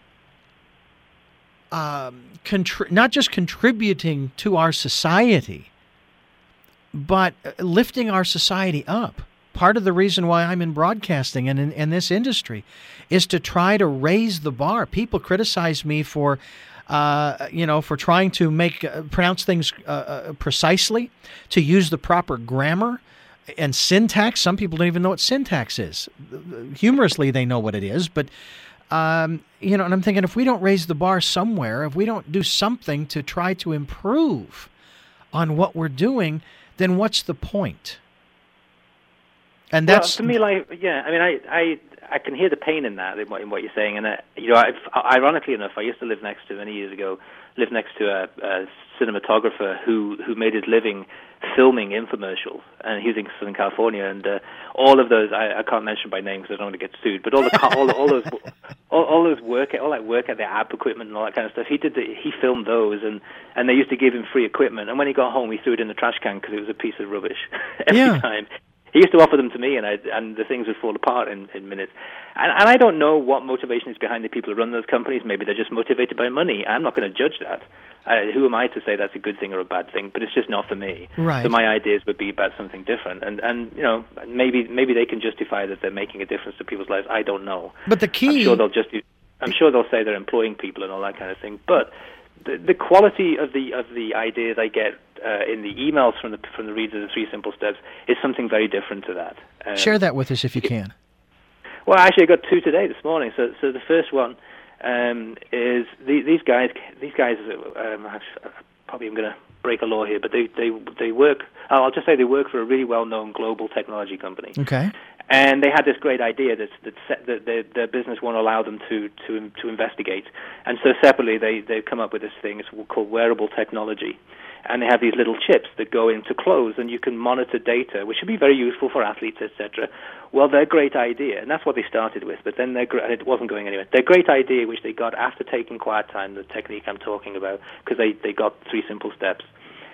um, contri- not just contributing to our society, but lifting our society up. Part of the reason why I'm in broadcasting and in, in this industry is to try to raise the bar. People criticize me for, uh, you know, for trying to make uh, pronounce things uh, uh, precisely, to use the proper grammar and syntax. Some people don't even know what syntax is. Humorously, they know what it is, but um, you know. And I'm thinking, if we don't raise the bar somewhere, if we don't do something to try to improve on what we're doing, then what's the point? And that's well, for me, like, yeah, I mean, I, I, I can hear the pain in that, in what, in what you're saying. And, uh, you know, I've, ironically enough, I used to live next to, many years ago, lived next to a, a cinematographer who, who made his living filming infomercials. And he was in Southern California. And uh, all of those, I, I can't mention by name because I don't want to get sued, but all the all, all those all, all those work, all that work at the app equipment and all that kind of stuff, he did the, he filmed those, and, and they used to give him free equipment. And when he got home, he threw it in the trash can because it was a piece of rubbish every yeah. time. He used to offer them to me, and I, and the things would fall apart in, in minutes. And, and I don't know what motivation is behind the people who run those companies. Maybe they're just motivated by money. I'm not going to judge that. Uh, who am I to say that's a good thing or a bad thing? But it's just not for me. Right. So my ideas would be about something different. And, and you know, maybe maybe they can justify that they're making a difference to people's lives. I don't know. But the key... I'm sure they'll just... I'm sure they'll say they're employing people and all that kind of thing. But the, the quality of the of the ideas I get uh, in the emails from the from the readers of the Three Simple Steps is something very different to that. Um, Share that with us if you can. Well, actually, I got two today this morning. So, so the first one um, is the, these guys. These guys, um, I probably am going to break a law here, but they they they work. I'll just say they work for a really well-known global technology company. Okay. And they had this great idea that that, set, that their, their business won't allow them to, to to investigate. And so separately, they they've come up with this thing. It's called wearable technology. And they have these little chips that go into clothes, and you can monitor data, which would be very useful for athletes, et cetera. Well, their great idea, and that's what they started with, but then their, and it wasn't going anywhere. Their great idea, which they got after taking quiet time, the technique I'm talking about, because they, they got Three Simple Steps,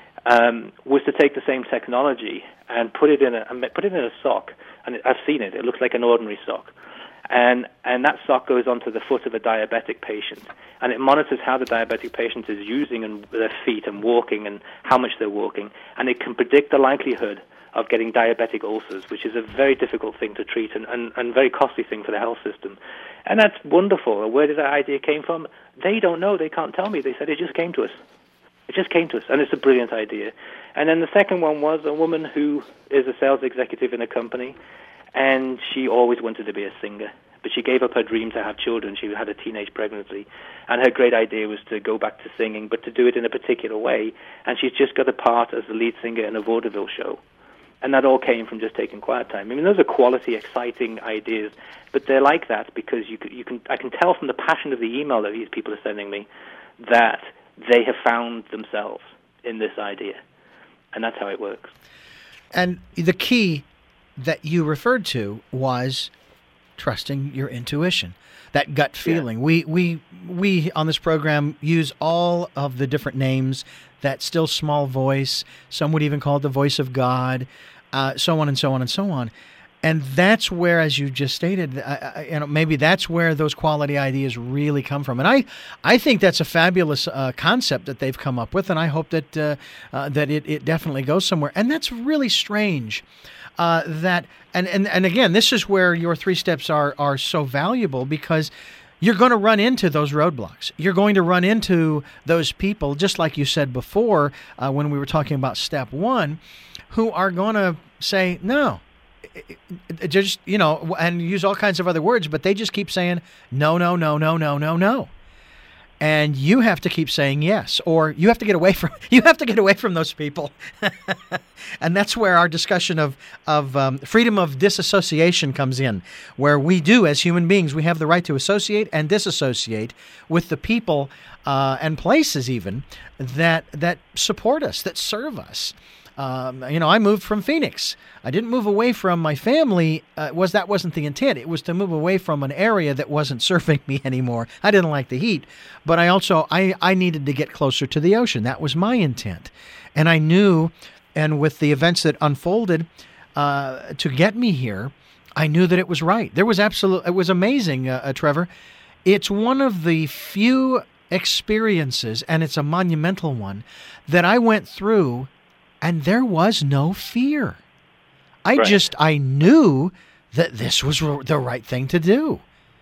um, was to take the same technology and put it in a put it in a sock. And I've seen it. It looks like an ordinary sock. And and that sock goes onto the foot of a diabetic patient, and it monitors how the diabetic patient is using and their feet and walking and how much they're walking, and it can predict the likelihood of getting diabetic ulcers, which is a very difficult thing to treat and, and, and very costly thing for the health system. And that's wonderful. Where did that idea came from? They don't know. They can't tell me. They said it just came to us. It just came to us, and it's a brilliant idea. And then the second one was a woman who is a sales executive in a company, and she always wanted to be a singer. But she gave up her dream to have children. She had a teenage pregnancy. And her great idea was to go back to singing, but to do it in a particular way. And she's just got a part as the lead singer in a vaudeville show. And that all came from just taking quiet time. I mean, those are quality, exciting ideas, but they're like that because you can, you can. I can tell from the passion of the email that these people are sending me that they have found themselves in this idea. And that's how it works. And the key that you referred to was trusting your intuition, that gut feeling. Yeah. We we we on this program use all of the different names, that still small voice, some would even call it the voice of God, uh, so on and so on and so on. And that's where, as you just stated, I, I, you know, maybe that's where those quality ideas really come from. And I, I think that's a fabulous uh, concept that they've come up with, and I hope that uh, uh, that it, it definitely goes somewhere. And that's really strange. Uh, that and, and and again, this is where your three steps are are so valuable, because you're going to run into those roadblocks. You're going to run into those people, just like you said before uh, when we were talking about step one, who are going to say no. Just, you know, and use all kinds of other words, but they just keep saying no, no, no, no, no, no, no. And you have to keep saying yes, or you have to get away from you have to get away from those people. And that's where our discussion of of um, freedom of disassociation comes in, where we do, as human beings, we have the right to associate and disassociate with the people uh, and places even that that support us, that serve us. Um, you know, I moved from Phoenix. I didn't move away from my family. Uh, was that wasn't the intent. It was to move away from an area that wasn't serving me anymore. I didn't like the heat, but I also I, I needed to get closer to the ocean. That was my intent, and I knew. And with the events that unfolded uh, to get me here, I knew that it was right. There was absolute. It was amazing, uh, uh, Trevor. It's one of the few experiences, and it's a monumental one, that I went through. And there was no fear. I right. just, I knew that this was the right thing to do.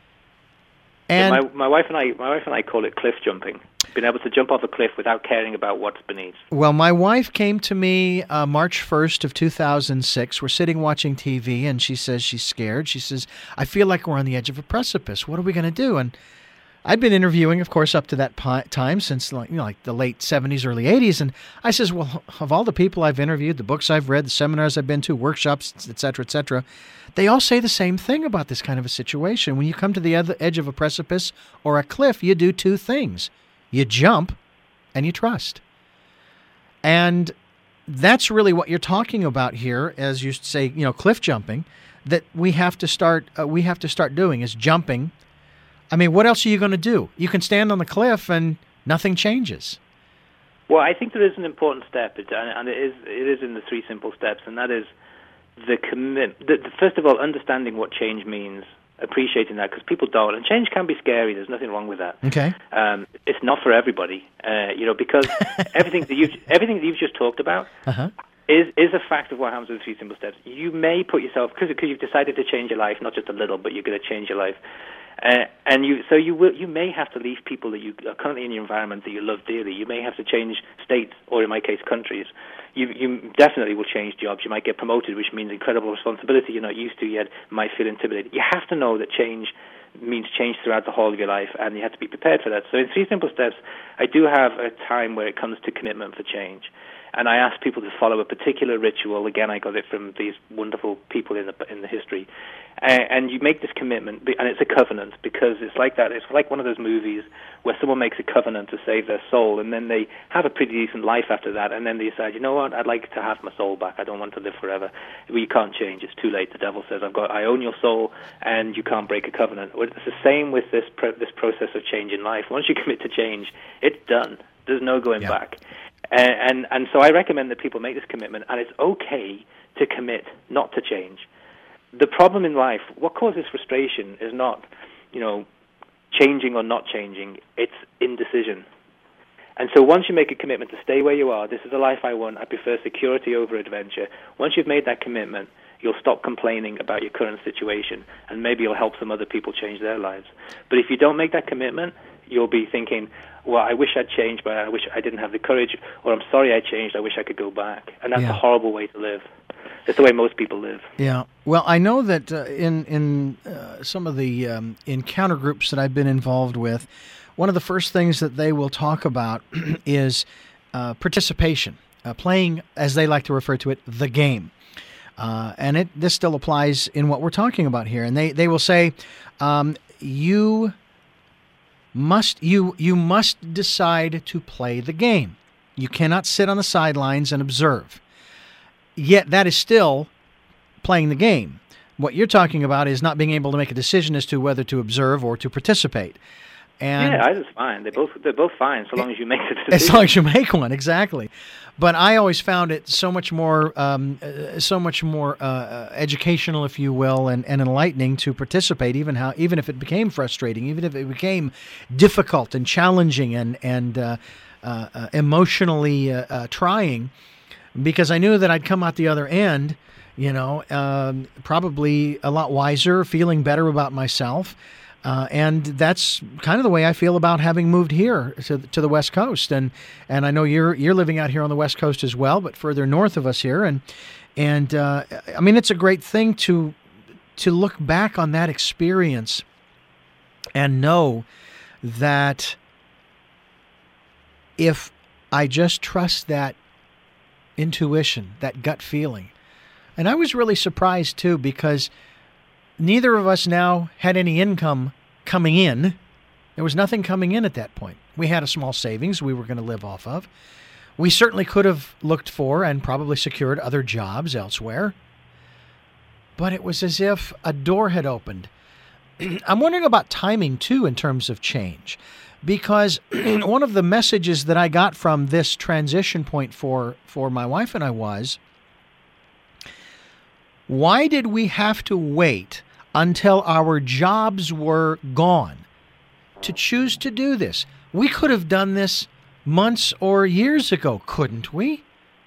And yeah, my, my wife and I, my wife and I call it cliff jumping. Being able to jump off a cliff without caring about what's beneath. Well, my wife came to me uh, March first of two thousand six. We're sitting watching T V, and she says she's scared. She says, I feel like we're on the edge of a precipice. What are we going to do? And I'd been interviewing, of course, up to that pi- time since like, you know, like the late seventies, early eighties. And I says, well, of all the people I've interviewed, the books I've read, the seminars I've been to, workshops, et cetera, et cetera, they all say the same thing about this kind of a situation. When you come to the other edge of a precipice or a cliff, you do two things. You jump and you trust. And that's really what you're talking about here, as you say, you know, cliff jumping, that we have to start, uh, we have to start doing is jumping. I mean, what else are you going to do? You can stand on the cliff and nothing changes. Well, I think there is an important step, and it is it is in the three simple steps, and that is the commit. The, the, first of all, understanding what change means, appreciating that, because people don't, and change can be scary. There's nothing wrong with that. Okay. Um, it's not for everybody, uh, you know, because everything that you've everything that you've just talked about. Uh-huh. Is is a fact of what happens with the three simple steps. You may put yourself, because because you've decided to change your life, not just a little, but you're going to change your life, uh, and you so you will you may have to leave people that you are currently in your environment that you love dearly. You may have to change states, or in my case, countries. You you definitely will change jobs. You might get promoted, which means incredible responsibility you're not used to yet. You might feel intimidated. You have to know that change means change throughout the whole of your life, and you have to be prepared for that. So in three simple steps, I do have a time where it comes to commitment for change. And I ask people to follow a particular ritual. Again, I got it from these wonderful people in the in the history. Uh, and you make this commitment, and it's a covenant, because it's like that. It's like one of those movies where someone makes a covenant to save their soul, and then they have a pretty decent life after that, and then they decide, you know what, I'd like to have my soul back. I don't want to live forever. Well, you can't change. It's too late. The devil says, I've got, I own your soul, and you can't break a covenant. Well, it's the same with this pro- this process of change in life. Once you commit to change, it's done. There's no going yeah. back. And, and and so I recommend that people make this commitment, and it's okay to commit not to change. The problem in life, what causes frustration, is not, you know, changing or not changing. It's indecision. And so once you make a commitment to stay where you are, this is the life I want, I prefer security over adventure. Once you've made that commitment, you'll stop complaining about your current situation, and maybe you'll help some other people change their lives. But if you don't make that commitment, you'll be thinking, well, I wish I'd changed, but I wish I didn't have the courage, or I'm sorry I changed, I wish I could go back. And that's yeah. a horrible way to live. It's the way most people live. Yeah. Well, I know that uh, in, in uh, some of the um, encounter groups that I've been involved with, one of the first things that they will talk about is uh, participation, uh, playing, as they like to refer to it, the game. Uh, and it this still applies in what we're talking about here. And they, they will say, um, you... Must you you must decide to play the game. You cannot sit on the sidelines and observe. Yet that is still playing the game. What you're talking about is not being able to make a decision as to whether to observe or to participate. And yeah, that's fine. They both they're both fine so long as you make the decision. As long as you make one, exactly. But I always found it so much more, um, uh, so much more uh, educational, if you will, and, and enlightening to participate, even how, even if it became frustrating, even if it became difficult and challenging and and uh, uh, uh, emotionally uh, uh, trying, because I knew that I'd come out the other end, you know, um, probably a lot wiser, feeling better about myself. Uh, and that's kind of the way I feel about having moved here to to the West Coast, and and I know you're you're living out here on the West Coast as well, but further north of us here, and and uh, I mean it's a great thing to to look back on that experience and know that if I just trust that intuition, that gut feeling, and I was really surprised too because neither of us now had any income coming in. There was nothing coming in at that point. We had a small savings we were going to live off of. We certainly could have looked for and probably secured other jobs elsewhere. But it was as if a door had opened. I'm wondering about timing, too, in terms of change. Because one of the messages that I got from this transition point for, for my wife and I was, why did we have to wait until our jobs were gone to choose to do this? We could have done this months or years ago, couldn't we?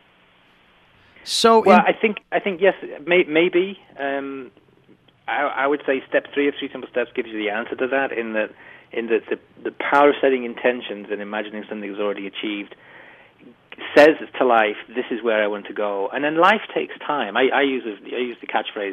So, well, in- I think I think yes, may, maybe. Um, I, I would say step three of Three Simple Steps gives you the answer to that. In that, in that the, the power of setting intentions and imagining something that's already achieved says to life, "This is where I want to go." And then life takes time. I, I use a, I use the catchphrase,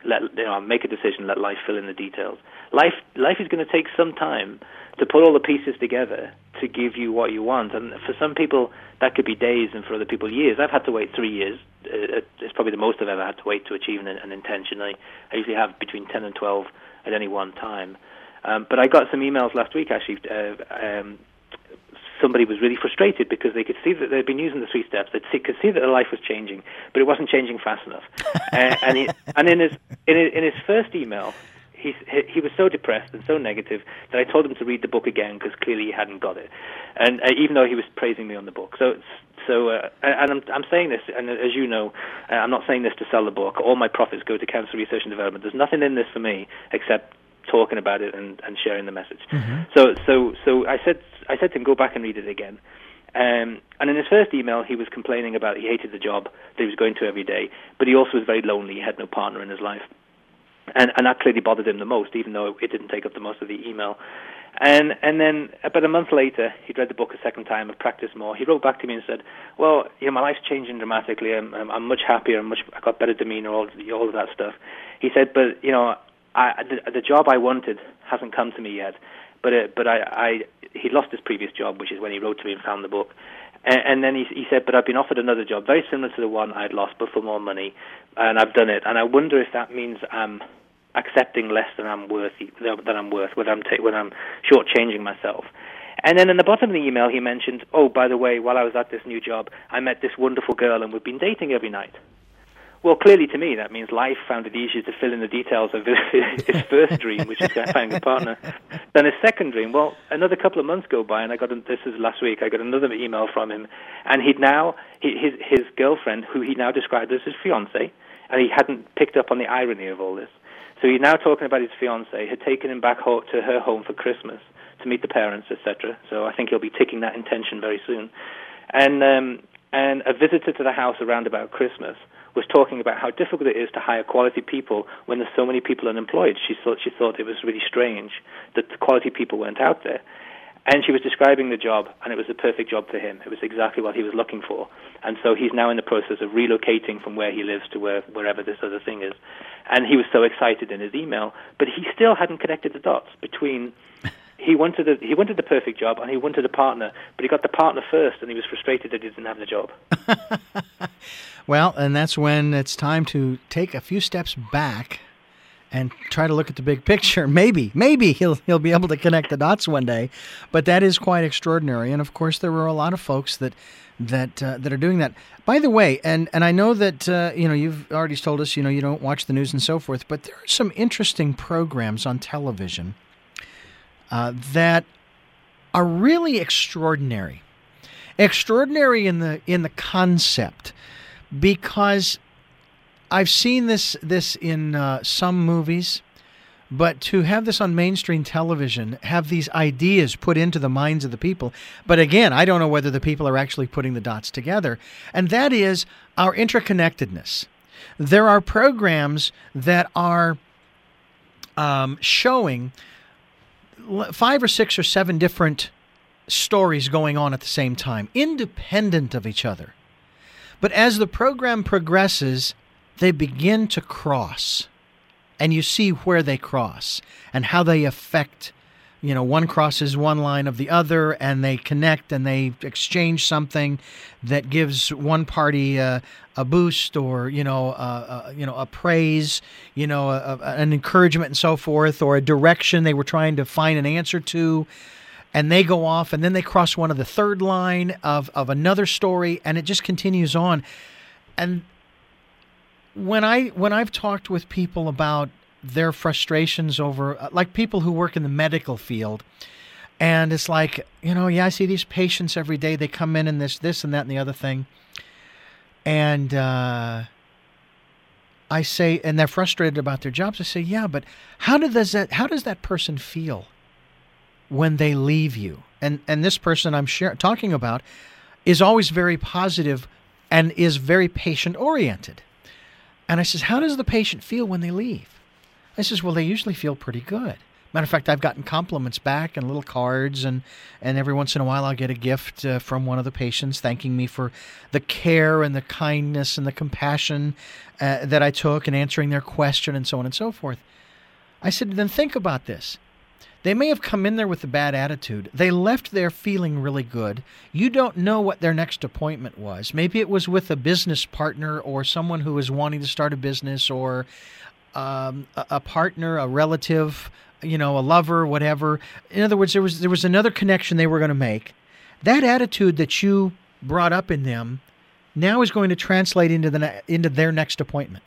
let you know, make a decision, let life fill in the details. Life life is going to take some time to put all the pieces together to give you what you want. And for some people, that could be days, and for other people, years. I've had to wait three years. Uh, it's probably the most I've ever had to wait to achieve an, an intention. I, I usually have between ten and twelve at any one time. Um, but I got some emails last week, actually. Uh, um, somebody was really frustrated because they could see that they'd been using the three steps. They could see that their life was changing, but it wasn't changing fast enough. uh, and he, and in his, in his in his first email, he he was so depressed and so negative that I told him to read the book again because clearly he hadn't got it. And uh, even though he was praising me on the book, so so uh, and I'm I'm saying this, and as you know, uh, I'm not saying this to sell the book. All my profits go to cancer research and development. There's nothing in this for me except talking about it and, and sharing the message. Mm-hmm. So so so I said I said to him, go back and read it again. Um, and in his first email, he was complaining about he hated the job that he was going to every day, but he also was very lonely. He had no partner in his life. And, and that clearly bothered him the most, even though it didn't take up the most of the email. And and then about a month later, he'd read the book a second time and practiced more. He wrote back to me and said, well, you know, my life's changing dramatically. I'm, I'm, I'm much happier. I'm much, I got better demeanor, all, all of that stuff. He said, but, you know, I, the, the job I wanted hasn't come to me yet. But it, but I, I he lost his previous job, which is when he wrote to me and found the book. And, and then he, he said, but I've been offered another job, very similar to the one I'd lost, but for more money, and I've done it. And I wonder if that means I'm accepting less than I'm worth, than I'm worth, when I'm ta- when I'm shortchanging myself. And then in the bottom of the email, he mentioned, oh, by the way, while I was at this new job, I met this wonderful girl, and we've been dating every night. Well, clearly to me, that means life found it easier to fill in the details of his, his first dream, which is finding a partner, than his second dream. Well, another couple of months go by, and I got, this is last week, I got another email from him, and he'd now, his, his girlfriend, who he now described as his fiancée, and he hadn't picked up on the irony of all this. So he's now talking about his fiancée, had taken him back home, to her home for Christmas to meet the parents, et cetera. So I think he'll be ticking that intention very soon. And um, and a visitor to the house around about Christmas was talking about how difficult it is to hire quality people when there's so many people unemployed. She thought she thought it was really strange that the quality people weren't out there. And she was describing the job, and it was the perfect job for him. It was exactly what he was looking for. And so he's now in the process of relocating from where he lives to where, wherever this other thing is. And he was so excited in his email, but he still hadn't connected the dots between he wanted a, he wanted the perfect job and he wanted a partner, but he got the partner first, and he was frustrated that he didn't have the job. Well, and that's when it's time to take a few steps back and try to look at the big picture. Maybe, maybe he'll he'll be able to connect the dots one day, but that is quite extraordinary. And of course, there are a lot of folks that that uh, that are doing that. By the way, and, and I know that uh, you know you've already told us you know you don't watch the news and so forth, but there are some interesting programs on television uh, that are really extraordinary, extraordinary in the in the concept, because I've seen this this in uh, some movies, but to have this on mainstream television, have these ideas put into the minds of the people. But again, I don't know whether the people are actually putting the dots together. And that is our interconnectedness. There are programs that are um, showing five or six or seven different stories going on at the same time, independent of each other. But as the program progresses, they begin to cross, and you see where they cross and how they affect, you know, one crosses one line of the other, and they connect and they exchange something that gives one party uh, a boost, or, you know, uh, uh, you know, a praise, you know, a, a, an encouragement and so forth, or a direction they were trying to find an answer to, and they go off, and then they cross one of the third line of, of another story, and it just continues on. And When I when I've talked with people about their frustrations over, like people who work in the medical field, and it's like, you know, yeah, I see these patients every day. They come in and this, this, and that, and the other thing, and uh, I say, and they're frustrated about their jobs. I say, yeah, but how does that how does that person feel when they leave you? And and this person I'm share, talking about is always very positive and is very patient oriented. And I says, how does the patient feel when they leave? I says, well, they usually feel pretty good Matter of fact, I've gotten compliments back and little cards, and, and every once in a while I'll get a gift uh, from one of the patients thanking me for the care and the kindness and the compassion uh, that I took in answering their question and so on and so forth. I said, then think about this. They may have come in there with a bad attitude. They left there feeling really good. You don't know what their next appointment was. Maybe it was with a business partner or someone who was wanting to start a business, or um, a, a partner, a relative, you know, a lover, whatever. In other words, there was there was another connection they were going to make. That attitude that you brought up in them now is going to translate into the ne- into their next appointment,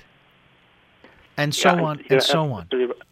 and so yeah, on yeah, and so on.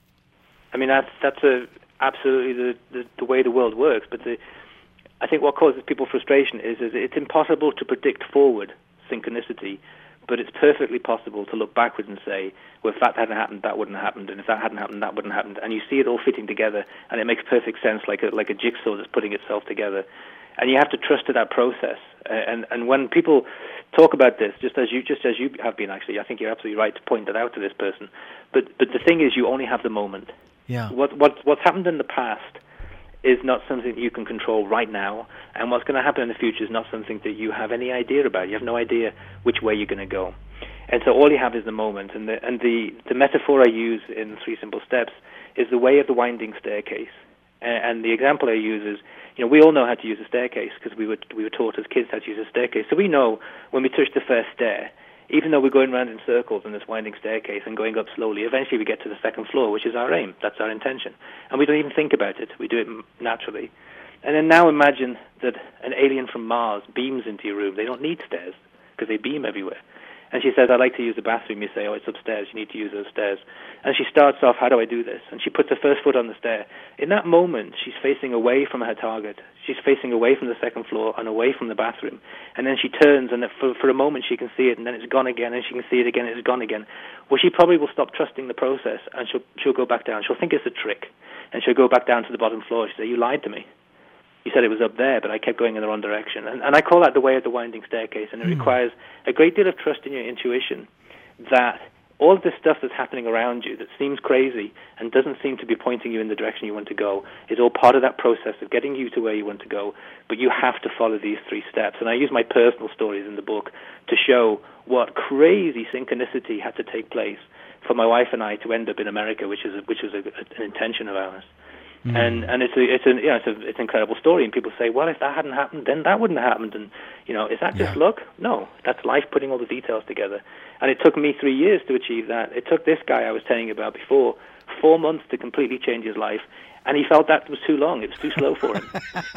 I mean, that's that's a absolutely the, the, the way the world works. But the, I think what causes people frustration is, is it's impossible to predict forward synchronicity, but it's perfectly possible to look backwards and say, well, if that hadn't happened, that wouldn't have happened, and if that hadn't happened, that wouldn't have happened. And you see it all fitting together, and it makes perfect sense, like a, like a jigsaw that's putting itself together. And you have to trust to that process. Uh, and and when people talk about this, just as you just as you have been, actually, I think you're absolutely right to point that out to this person. But but the thing is, you only have the moment. Yeah. What what what's happened in the past is not something that you can control right now, and what's going to happen in the future is not something that you have any idea about. You have no idea which way you're going to go, and so all you have is the moment. And the and the the metaphor I use in Three Simple Steps is the way of the winding staircase. And, and the example I use is, you know, we all know how to use a staircase because we were we were taught as kids how to use a staircase. So we know when we touch the first stair, even though we're going around in circles in this winding staircase and going up slowly, eventually we get to the second floor, which is our aim. That's our intention. And we don't even think about it. We do it naturally. And then now imagine that an alien from Mars beams into your room. They don't need stairs because they beam everywhere. And she says, I'd like to use the bathroom. You say, oh, it's upstairs. You need to use those stairs. And she starts off, how do I do this? And she puts her first foot on the stair. In that moment, she's facing away from her target. She's facing away from the second floor and away from the bathroom. And then she turns, and for, for a moment she can see it, and then it's gone again, and she can see it again, and it's gone again. Well, she probably will stop trusting the process, and she'll, she'll go back down. She'll think it's a trick, and she'll go back down to the bottom floor. She'll say, you lied to me. You said it was up there, but I kept going in the wrong direction. And, and I call that the way of the winding staircase, and it mm. requires a great deal of trust in your intuition that all of this stuff that's happening around you that seems crazy and doesn't seem to be pointing you in the direction you want to go is all part of that process of getting you to where you want to go, but you have to follow these three steps. And I use my personal stories in the book to show what crazy synchronicity had to take place for my wife and I to end up in America, which is a, which was a, an intention of ours. Mm. And and it's a it's a you know it's a it's an incredible story, and people say, well, if that hadn't happened, then that wouldn't have happened, and you know, is that just yeah. luck? No, that's life putting all the details together. And it took me three years to achieve that. It took this guy I was telling you about before four months to completely change his life, and he felt that was too long. It was too slow for him.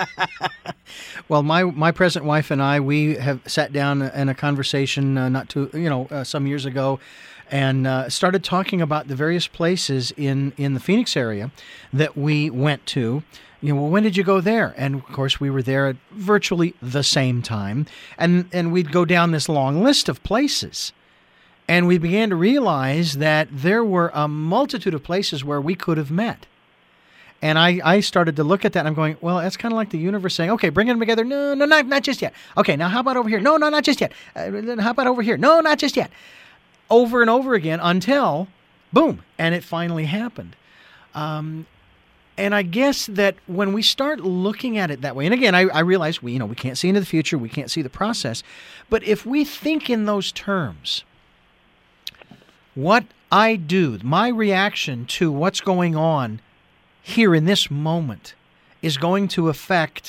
Well, my my present wife and I, we have sat down in a conversation uh, not too you know uh, some years ago, and uh, started talking about the various places in, in the Phoenix area that we went to. You know, well, when did you go there? And, of course, we were there at virtually the same time. And, and we'd go down this long list of places. And we began to realize that there were a multitude of places where we could have met. And I, I started to look at that, and I'm going, well, that's kind of like the universe saying, okay, bring them together. No, no, not, not just yet. Okay, now how about over here? No, no, not just yet. Uh, how about over here? No, not just yet. Over and over again until, boom, and it finally happened. Um, and I guess that when we start looking at it that way, and again, I, I realize we, you know, we can't see into the future, we can't see the process, but if we think in those terms, what I do, my reaction to what's going on here in this moment is going to affect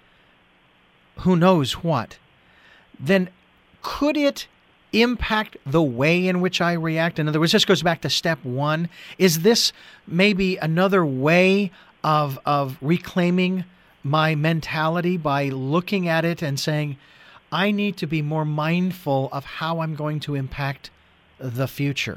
who knows what, then could it impact the way in which I react? In other words, this goes back to step one. Is this maybe another way of of reclaiming my mentality by looking at it and saying, I need to be more mindful of how I'm going to impact the future?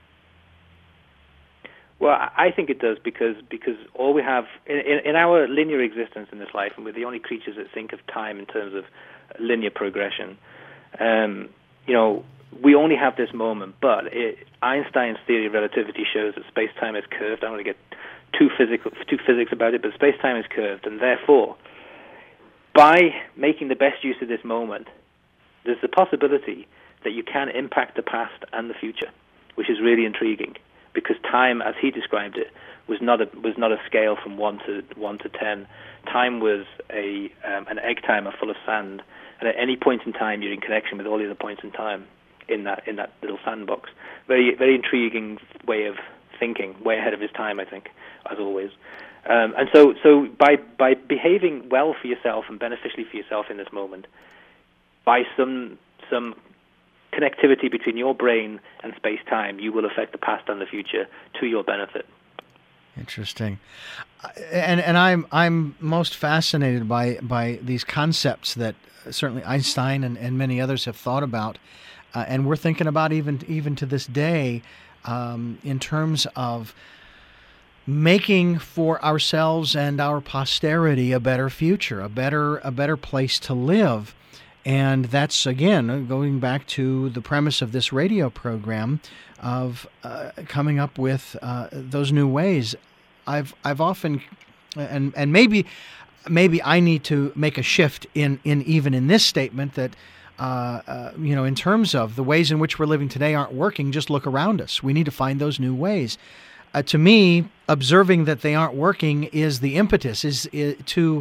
Well, I think it does because because all we have in, in, in our linear existence in this life, and we're the only creatures that think of time in terms of linear progression. Um, You know, we only have this moment, but it, Einstein's theory of relativity shows that space-time is curved. I don't want to get too physical, too physics about it, but space-time is curved, and therefore, by making the best use of this moment, there's the possibility that you can impact the past and the future, which is really intriguing, because time, as he described it, was not a was not a scale from one to one to ten. Time was a um, an egg timer full of sand, and at any point in time, you're in connection with all the other points in time in that in that little sandbox. Very very intriguing way of thinking, way ahead of his time, I think, as always. Um, and so so by by behaving well for yourself and beneficially for yourself in this moment, by some some connectivity between your brain and space-time, you will affect the past and the future to your benefit. Interesting, and and I'm I'm most fascinated by by these concepts that certainly Einstein and, and many others have thought about, uh, and we're thinking about even even to this day, um, in terms of making for ourselves and our posterity a better future, a better a better place to live. And that's, again, going back to the premise of this radio program of uh, coming up with uh, those new ways. I've I've often, and and maybe maybe I need to make a shift in, in even in this statement that, uh, uh, you know, in terms of the ways in which we're living today aren't working, just look around us. We need to find those new ways. Uh, to me, observing that they aren't working is the impetus, is, is to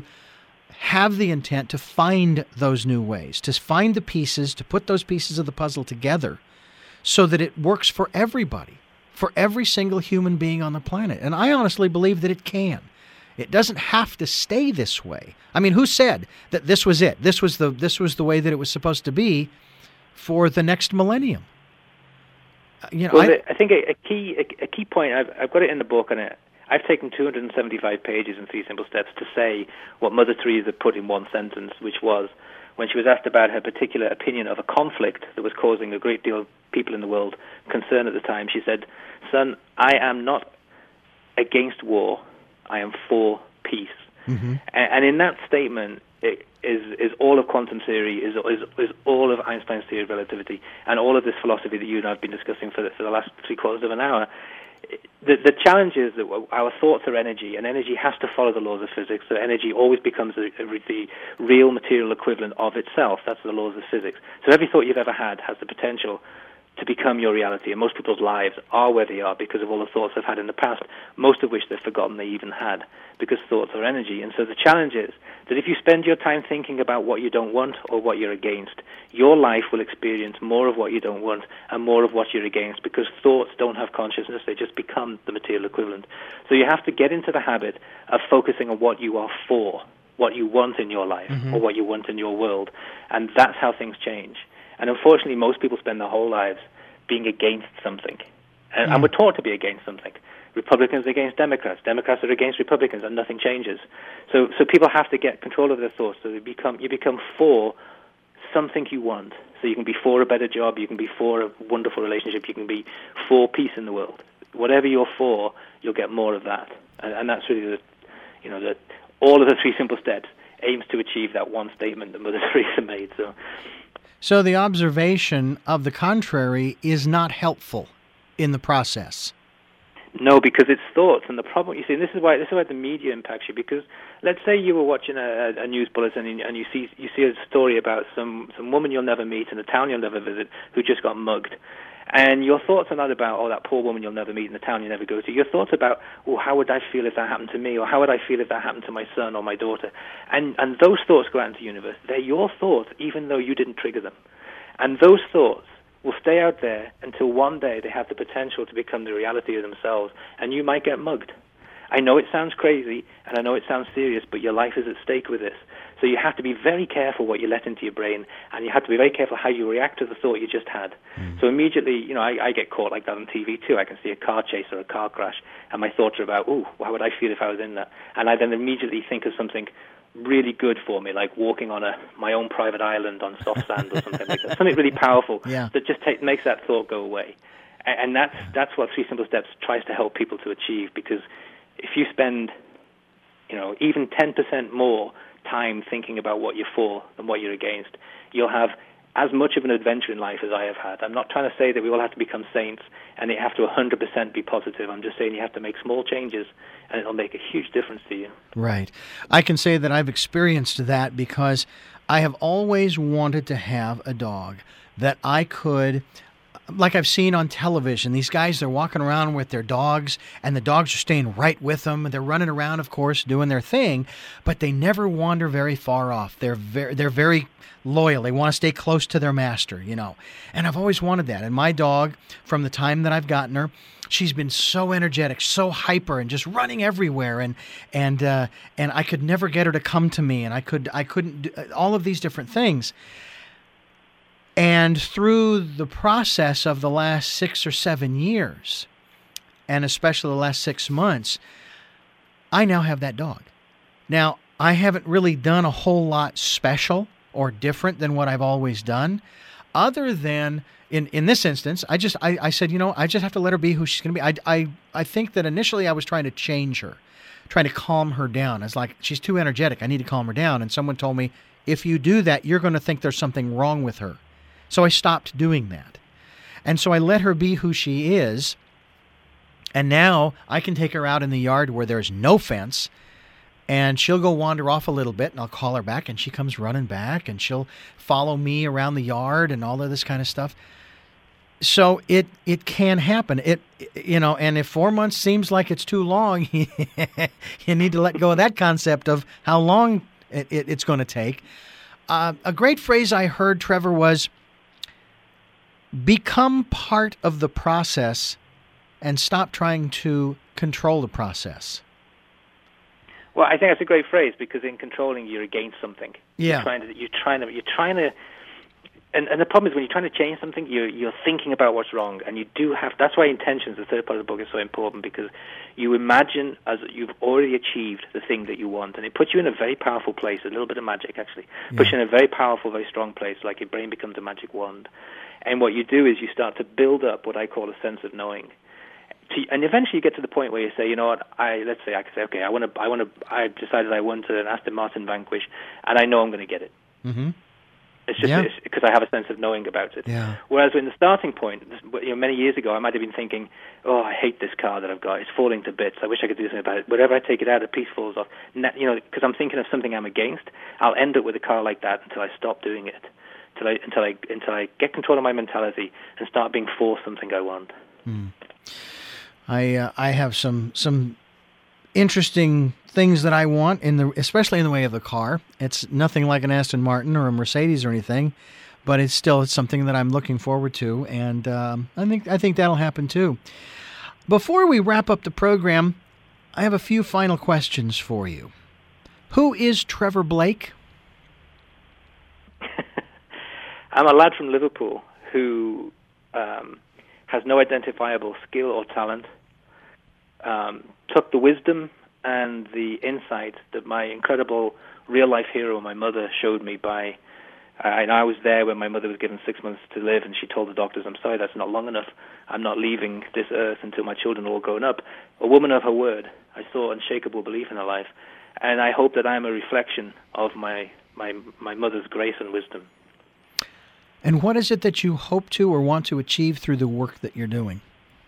have the intent to find those new ways, to find the pieces, to put those pieces of the puzzle together so that it works for everybody, for every single human being on the planet. And I honestly believe that it can. It doesn't have to stay this way. I mean, who said that this was it? This was the this was the way that it was supposed to be for the next millennium. You know, well, I, I think a, a key a, a key point, I've, I've got it in the book, and it, I've taken two hundred seventy-five pages in Three Simple Steps to say what Mother Teresa put in one sentence, which was, when she was asked about her particular opinion of a conflict that was causing a great deal of people in the world concern at the time, she said, "Son, I am not against war, I am for peace." Mm-hmm. And, and in that statement it is is all of quantum theory, is, is is all of Einstein's theory of relativity, and all of this philosophy that you and I have been discussing for the, for the last three quarters of an hour. The, the challenge is that our thoughts are energy, and energy has to follow the laws of physics, so energy always becomes a, a, the real material equivalent of itself. That's the laws of physics. So every thought you've ever had has the potential to become your reality, and most people's lives are where they are because of all the thoughts they've had in the past, most of which they've forgotten they even had, because thoughts are energy. And so the challenge is that if you spend your time thinking about what you don't want or what you're against, your life will experience more of what you don't want and more of what you're against, because thoughts don't have consciousness, they just become the material equivalent. So you have to get into the habit of focusing on what you are for, what you want in your life, mm-hmm. or what you want in your world, and that's how things change. And unfortunately, most people spend their whole lives being against something. And, mm. and we're taught to be against something. Republicans are against Democrats. Democrats are against Republicans, and nothing changes. So so people have to get control of their thoughts. So they become you become for something you want. So you can be for a better job, you can be for a wonderful relationship, you can be for peace in the world. Whatever you're for, you'll get more of that. And, and that's really the, you know, the, all of the Three Simple Steps aims to achieve that one statement that Mother Teresa made. So. So the observation of the contrary is not helpful in the process. No, because it's thoughts, and the problem you see, and this is why this is why the media impacts you. Because let's say you were watching a, a news bulletin and, and you see you see a story about some some woman you'll never meet in a town you'll never visit who just got mugged, and your thoughts are not about, oh, that poor woman you'll never meet in the town you never go to. Your thoughts are about, oh, how would I feel if that happened to me, or how would I feel if that happened to my son or my daughter, and and those thoughts go out into the universe. They're your thoughts, even though you didn't trigger them, and those thoughts will stay out there until one day they have the potential to become the reality of themselves, and you might get mugged. I know it sounds crazy, and I know it sounds serious, but your life is at stake with this. So you have to be very careful what you let into your brain, and you have to be very careful how you react to the thought you just had. Mm. So immediately, you know, I, I get caught like that on T V too. I can see a car chase or a car crash, and my thoughts are about, ooh, how would I feel if I was in that? And I then immediately think of something really good for me, like walking on a my own private island on soft sand or something like that. Something really powerful yeah. that just take, makes that thought go away. And, and that's that's what Three Simple Steps tries to help people to achieve. Because if you spend, you know, even ten percent more time thinking about what you're for than what you're against, you'll have as much of an adventure in life as I have had. I'm not trying to say that we all have to become saints and they have to one hundred percent be positive. I'm just saying you have to make small changes and it'll make a huge difference to you. Right. I can say that I've experienced that because I have always wanted to have a dog that I could like I've seen on television. These guys, they're walking around with their dogs, and the dogs are staying right with them. They're running around, of course, doing their thing, but they never wander very far off. They're very, they're very loyal. They want to stay close to their master, you know. And I've always wanted that. And my dog, from the time that I've gotten her, she's been so energetic, so hyper, and just running everywhere. And and uh, and I could never get her to come to me, and I could I couldn't do all of these different things. And through the process of the last six or seven years, and especially the last six months, I now have that dog. Now, I haven't really done a whole lot special or different than what I've always done, other than, in, in this instance, I just I, I said, you know, I just have to let her be who she's going to be. I, I, I think that initially I was trying to change her, trying to calm her down. It's like, she's too energetic. I need to calm her down. And someone told me, if you do that, you're going to think there's something wrong with her. So I stopped doing that. And so I let her be who she is. And now I can take her out in the yard where there's no fence, and she'll go wander off a little bit, and I'll call her back, and she comes running back, and she'll follow me around the yard and all of this kind of stuff. So it it can happen. It you know, and if four months seems like it's too long, you need to let go of that concept of how long it, it, it's going to take. Uh, a great phrase I heard, Trevor, was, become part of the process and stop trying to control the process. Well, I think that's a great phrase, because in controlling, you're against something. Yeah. You're trying to, you're trying to, you're trying to, and, and the problem is when you're trying to change something, you're, you're thinking about what's wrong, and you do have, that's why intentions, the third part of the book, is so important, because you imagine as you've already achieved the thing that you want, and it puts you in a very powerful place, a little bit of magic, actually. Yeah. Puts you in a very powerful, very strong place, like your brain becomes a magic wand. And what you do is you start to build up what I call a sense of knowing. And eventually you get to the point where you say, you know what, I let's say I can say, okay, I want to, I want to, I decided I want an Aston Martin Vanquish, and I know I'm going to get it. Mm-hmm. It's just Yeah. because I have a sense of knowing about it. Yeah. Whereas in the starting point, you know, many years ago, I might have been thinking, oh, I hate this car that I've got. It's falling to bits. I wish I could do something about it. Whenever I take it out, a piece falls off. You know, because I'm thinking of something I'm against, I'll end up with a car like that until I stop doing it. Until I, until I, until I get control of my mentality and start being forced something I want. Mm. I uh, I have some some interesting things that I want in the, especially in the way of the car. It's nothing like an Aston Martin or a Mercedes or anything, but it's still it's something that I'm looking forward to, and um, I think I think that'll happen too. Before we wrap up the program, I have a few final questions for you. Who is Trevor Blake? I'm a lad from Liverpool who um, has no identifiable skill or talent, um, took the wisdom and the insight that my incredible real-life hero, my mother, showed me by, uh, and I was there when my mother was given six months to live, and she told the doctors, I'm sorry, that's not long enough. I'm not leaving this earth until my children are all grown up. A woman of her word. I saw unshakable belief in her life, and I hope that I am a reflection of my, my, my mother's grace and wisdom. And what is it that you hope to or want to achieve through the work that you're doing?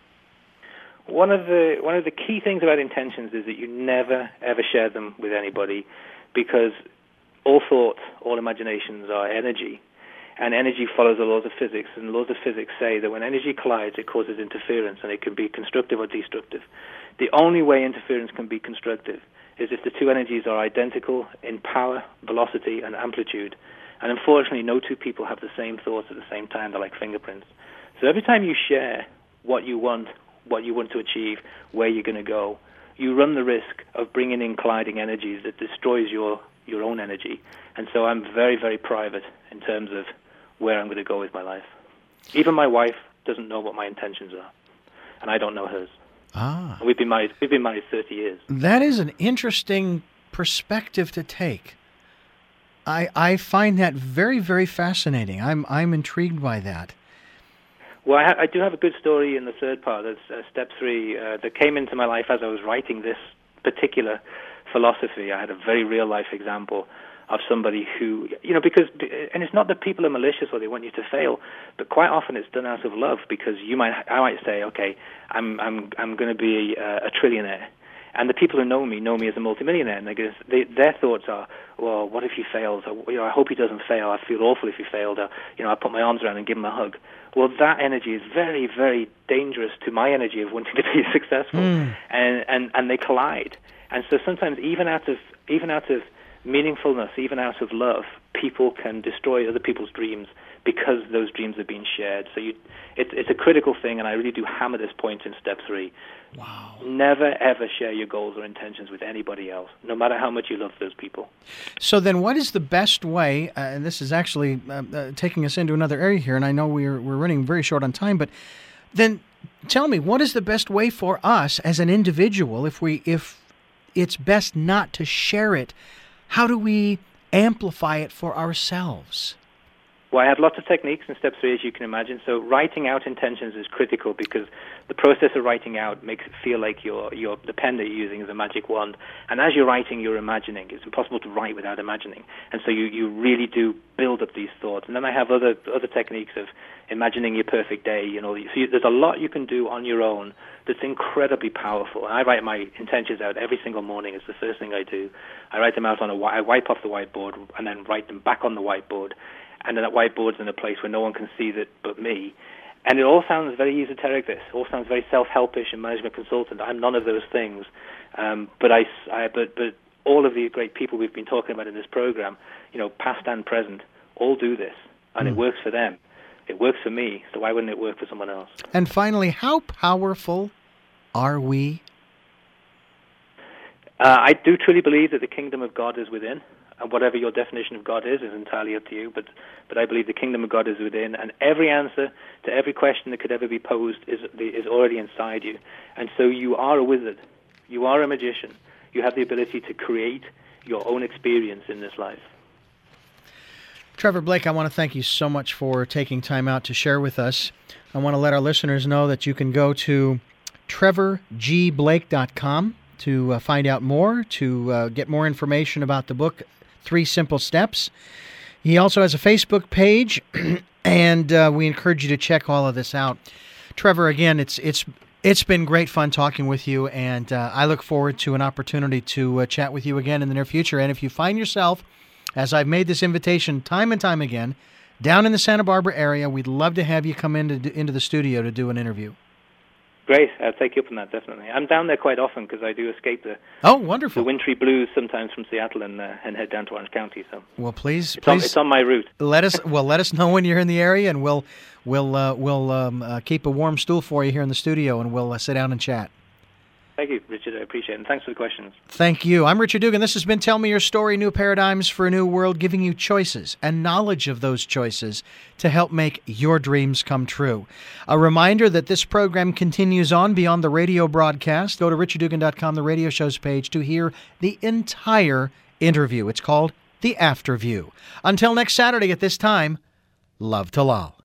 One of the one of the key things about intentions is that you never, ever share them with anybody, because all thoughts, all imaginations are energy, and energy follows the laws of physics, and the laws of physics say that when energy collides, it causes interference, and it can be constructive or destructive. The only way interference can be constructive is if the two energies are identical in power, velocity, and amplitude. And unfortunately, no two people have the same thoughts at the same time. They're like fingerprints. So every time you share what you want, what you want to achieve, where you're going to go, you run the risk of bringing in colliding energies that destroys your, your own energy. And so I'm very, very private in terms of where I'm going to go with my life. Even my wife doesn't know what my intentions are, and I don't know hers. Ah. We've been married, we've been married thirty years. That is an interesting perspective to take. I, I find that very, very fascinating. I'm I'm intrigued by that. Well, I, ha- I do have a good story in the third part. That's uh, step three uh, that came into my life as I was writing this particular philosophy. I had a very real-life example of somebody who, you know, because, and it's not that people are malicious or they want you to fail, but quite often it's done out of love, because you might, I might say, okay, I'm I'm I'm going to be a, a trillionaire. And the people who know me know me as a multimillionaire, and they go, they, their thoughts are, well, what if he fails? Or, you know, I hope he doesn't fail. I feel awful if he failed. Or, you know, I put my arms around and give him a hug. well, that energy is very, very dangerous to my energy of wanting to be successful, Mm. and, and and they collide. And so sometimes, even out of even out of meaningfulness, even out of love, people can destroy other people's dreams because those dreams have been shared. So you, it's it's a critical thing, and I really do hammer this point in step three. Wow. Never, ever share your goals or intentions with anybody else, no matter how much you love those people. So then what is the best way, uh, and this is actually uh, uh, taking us into another area here, and I know we're we're running very short on time, but then tell me, what is the best way for us as an individual, if we if it's best not to share it, how do we amplify it for ourselves? Well, I have lots of techniques in step three, as you can imagine. So writing out intentions is critical because the process of writing out makes it feel like you're, you're, the pen that you're using is a magic wand. And as you're writing, you're imagining. It's impossible to write without imagining. And so you, you really do build up these thoughts. And then I have other other techniques of imagining your perfect day. You know, so you, there's a lot you can do on your own that's incredibly powerful. And I write my intentions out every single morning. It's the first thing I do. I write them out on a I wipe off the whiteboard and then write them back on the whiteboard. And then that whiteboard's in a place where no one can see that but me. And it all sounds very esoteric, this. It all sounds very self-helpish and management consultant. I'm none of those things. Um, but I, I, but, but all of the great people we've been talking about in this program, you know, past and present, all do this. And mm. it works for them. It works for me, so why wouldn't it work for someone else? And finally, how powerful are we? Uh, I do truly believe that the kingdom of God is within. And whatever your definition of God is, is entirely up to you. But but I believe the kingdom of God is within, and every answer to every question that could ever be posed is is already inside you. And so you are a wizard. You are a magician. You have the ability to create your own experience in this life. Trevor Blake, I want to thank you so much for taking time out to share with us. I want to let our listeners know that you can go to trevor g blake dot com to uh, find out more, to uh, get more information about the book, Three Simple Steps. He also has a Facebook page, and uh, we encourage you to check all of this out. Trevor, again, it's it's it's been great fun talking with you, and uh, I look forward to an opportunity to uh, chat with you again in the near future. And if you find yourself, as I've made this invitation time and time again, down in the Santa Barbara area, we'd love to have you come into into the studio to do an interview. Great, I'll take you up on that, definitely. I'm down there quite often because I do escape the oh, wonderful. the wintry blues sometimes from Seattle and uh, and head down to Orange County. So well, please, it's, please on, it's on my route. Let us well, let us know when you're in the area, and we'll we'll uh, we'll um, uh, keep a warm stool for you here in the studio, and we'll uh, sit down and chat. Thank you, Richard. I appreciate it. And thanks for the questions. Thank you. I'm Richard Dugan. This has been Tell Me Your Story, New Paradigms for a New World, giving you choices and knowledge of those choices to help make your dreams come true. A reminder that this program continues on beyond the radio broadcast. Go to richard dugan dot com, the radio show's page, to hear the entire interview. It's called The Afterview. Until next Saturday at this time, love to Lal.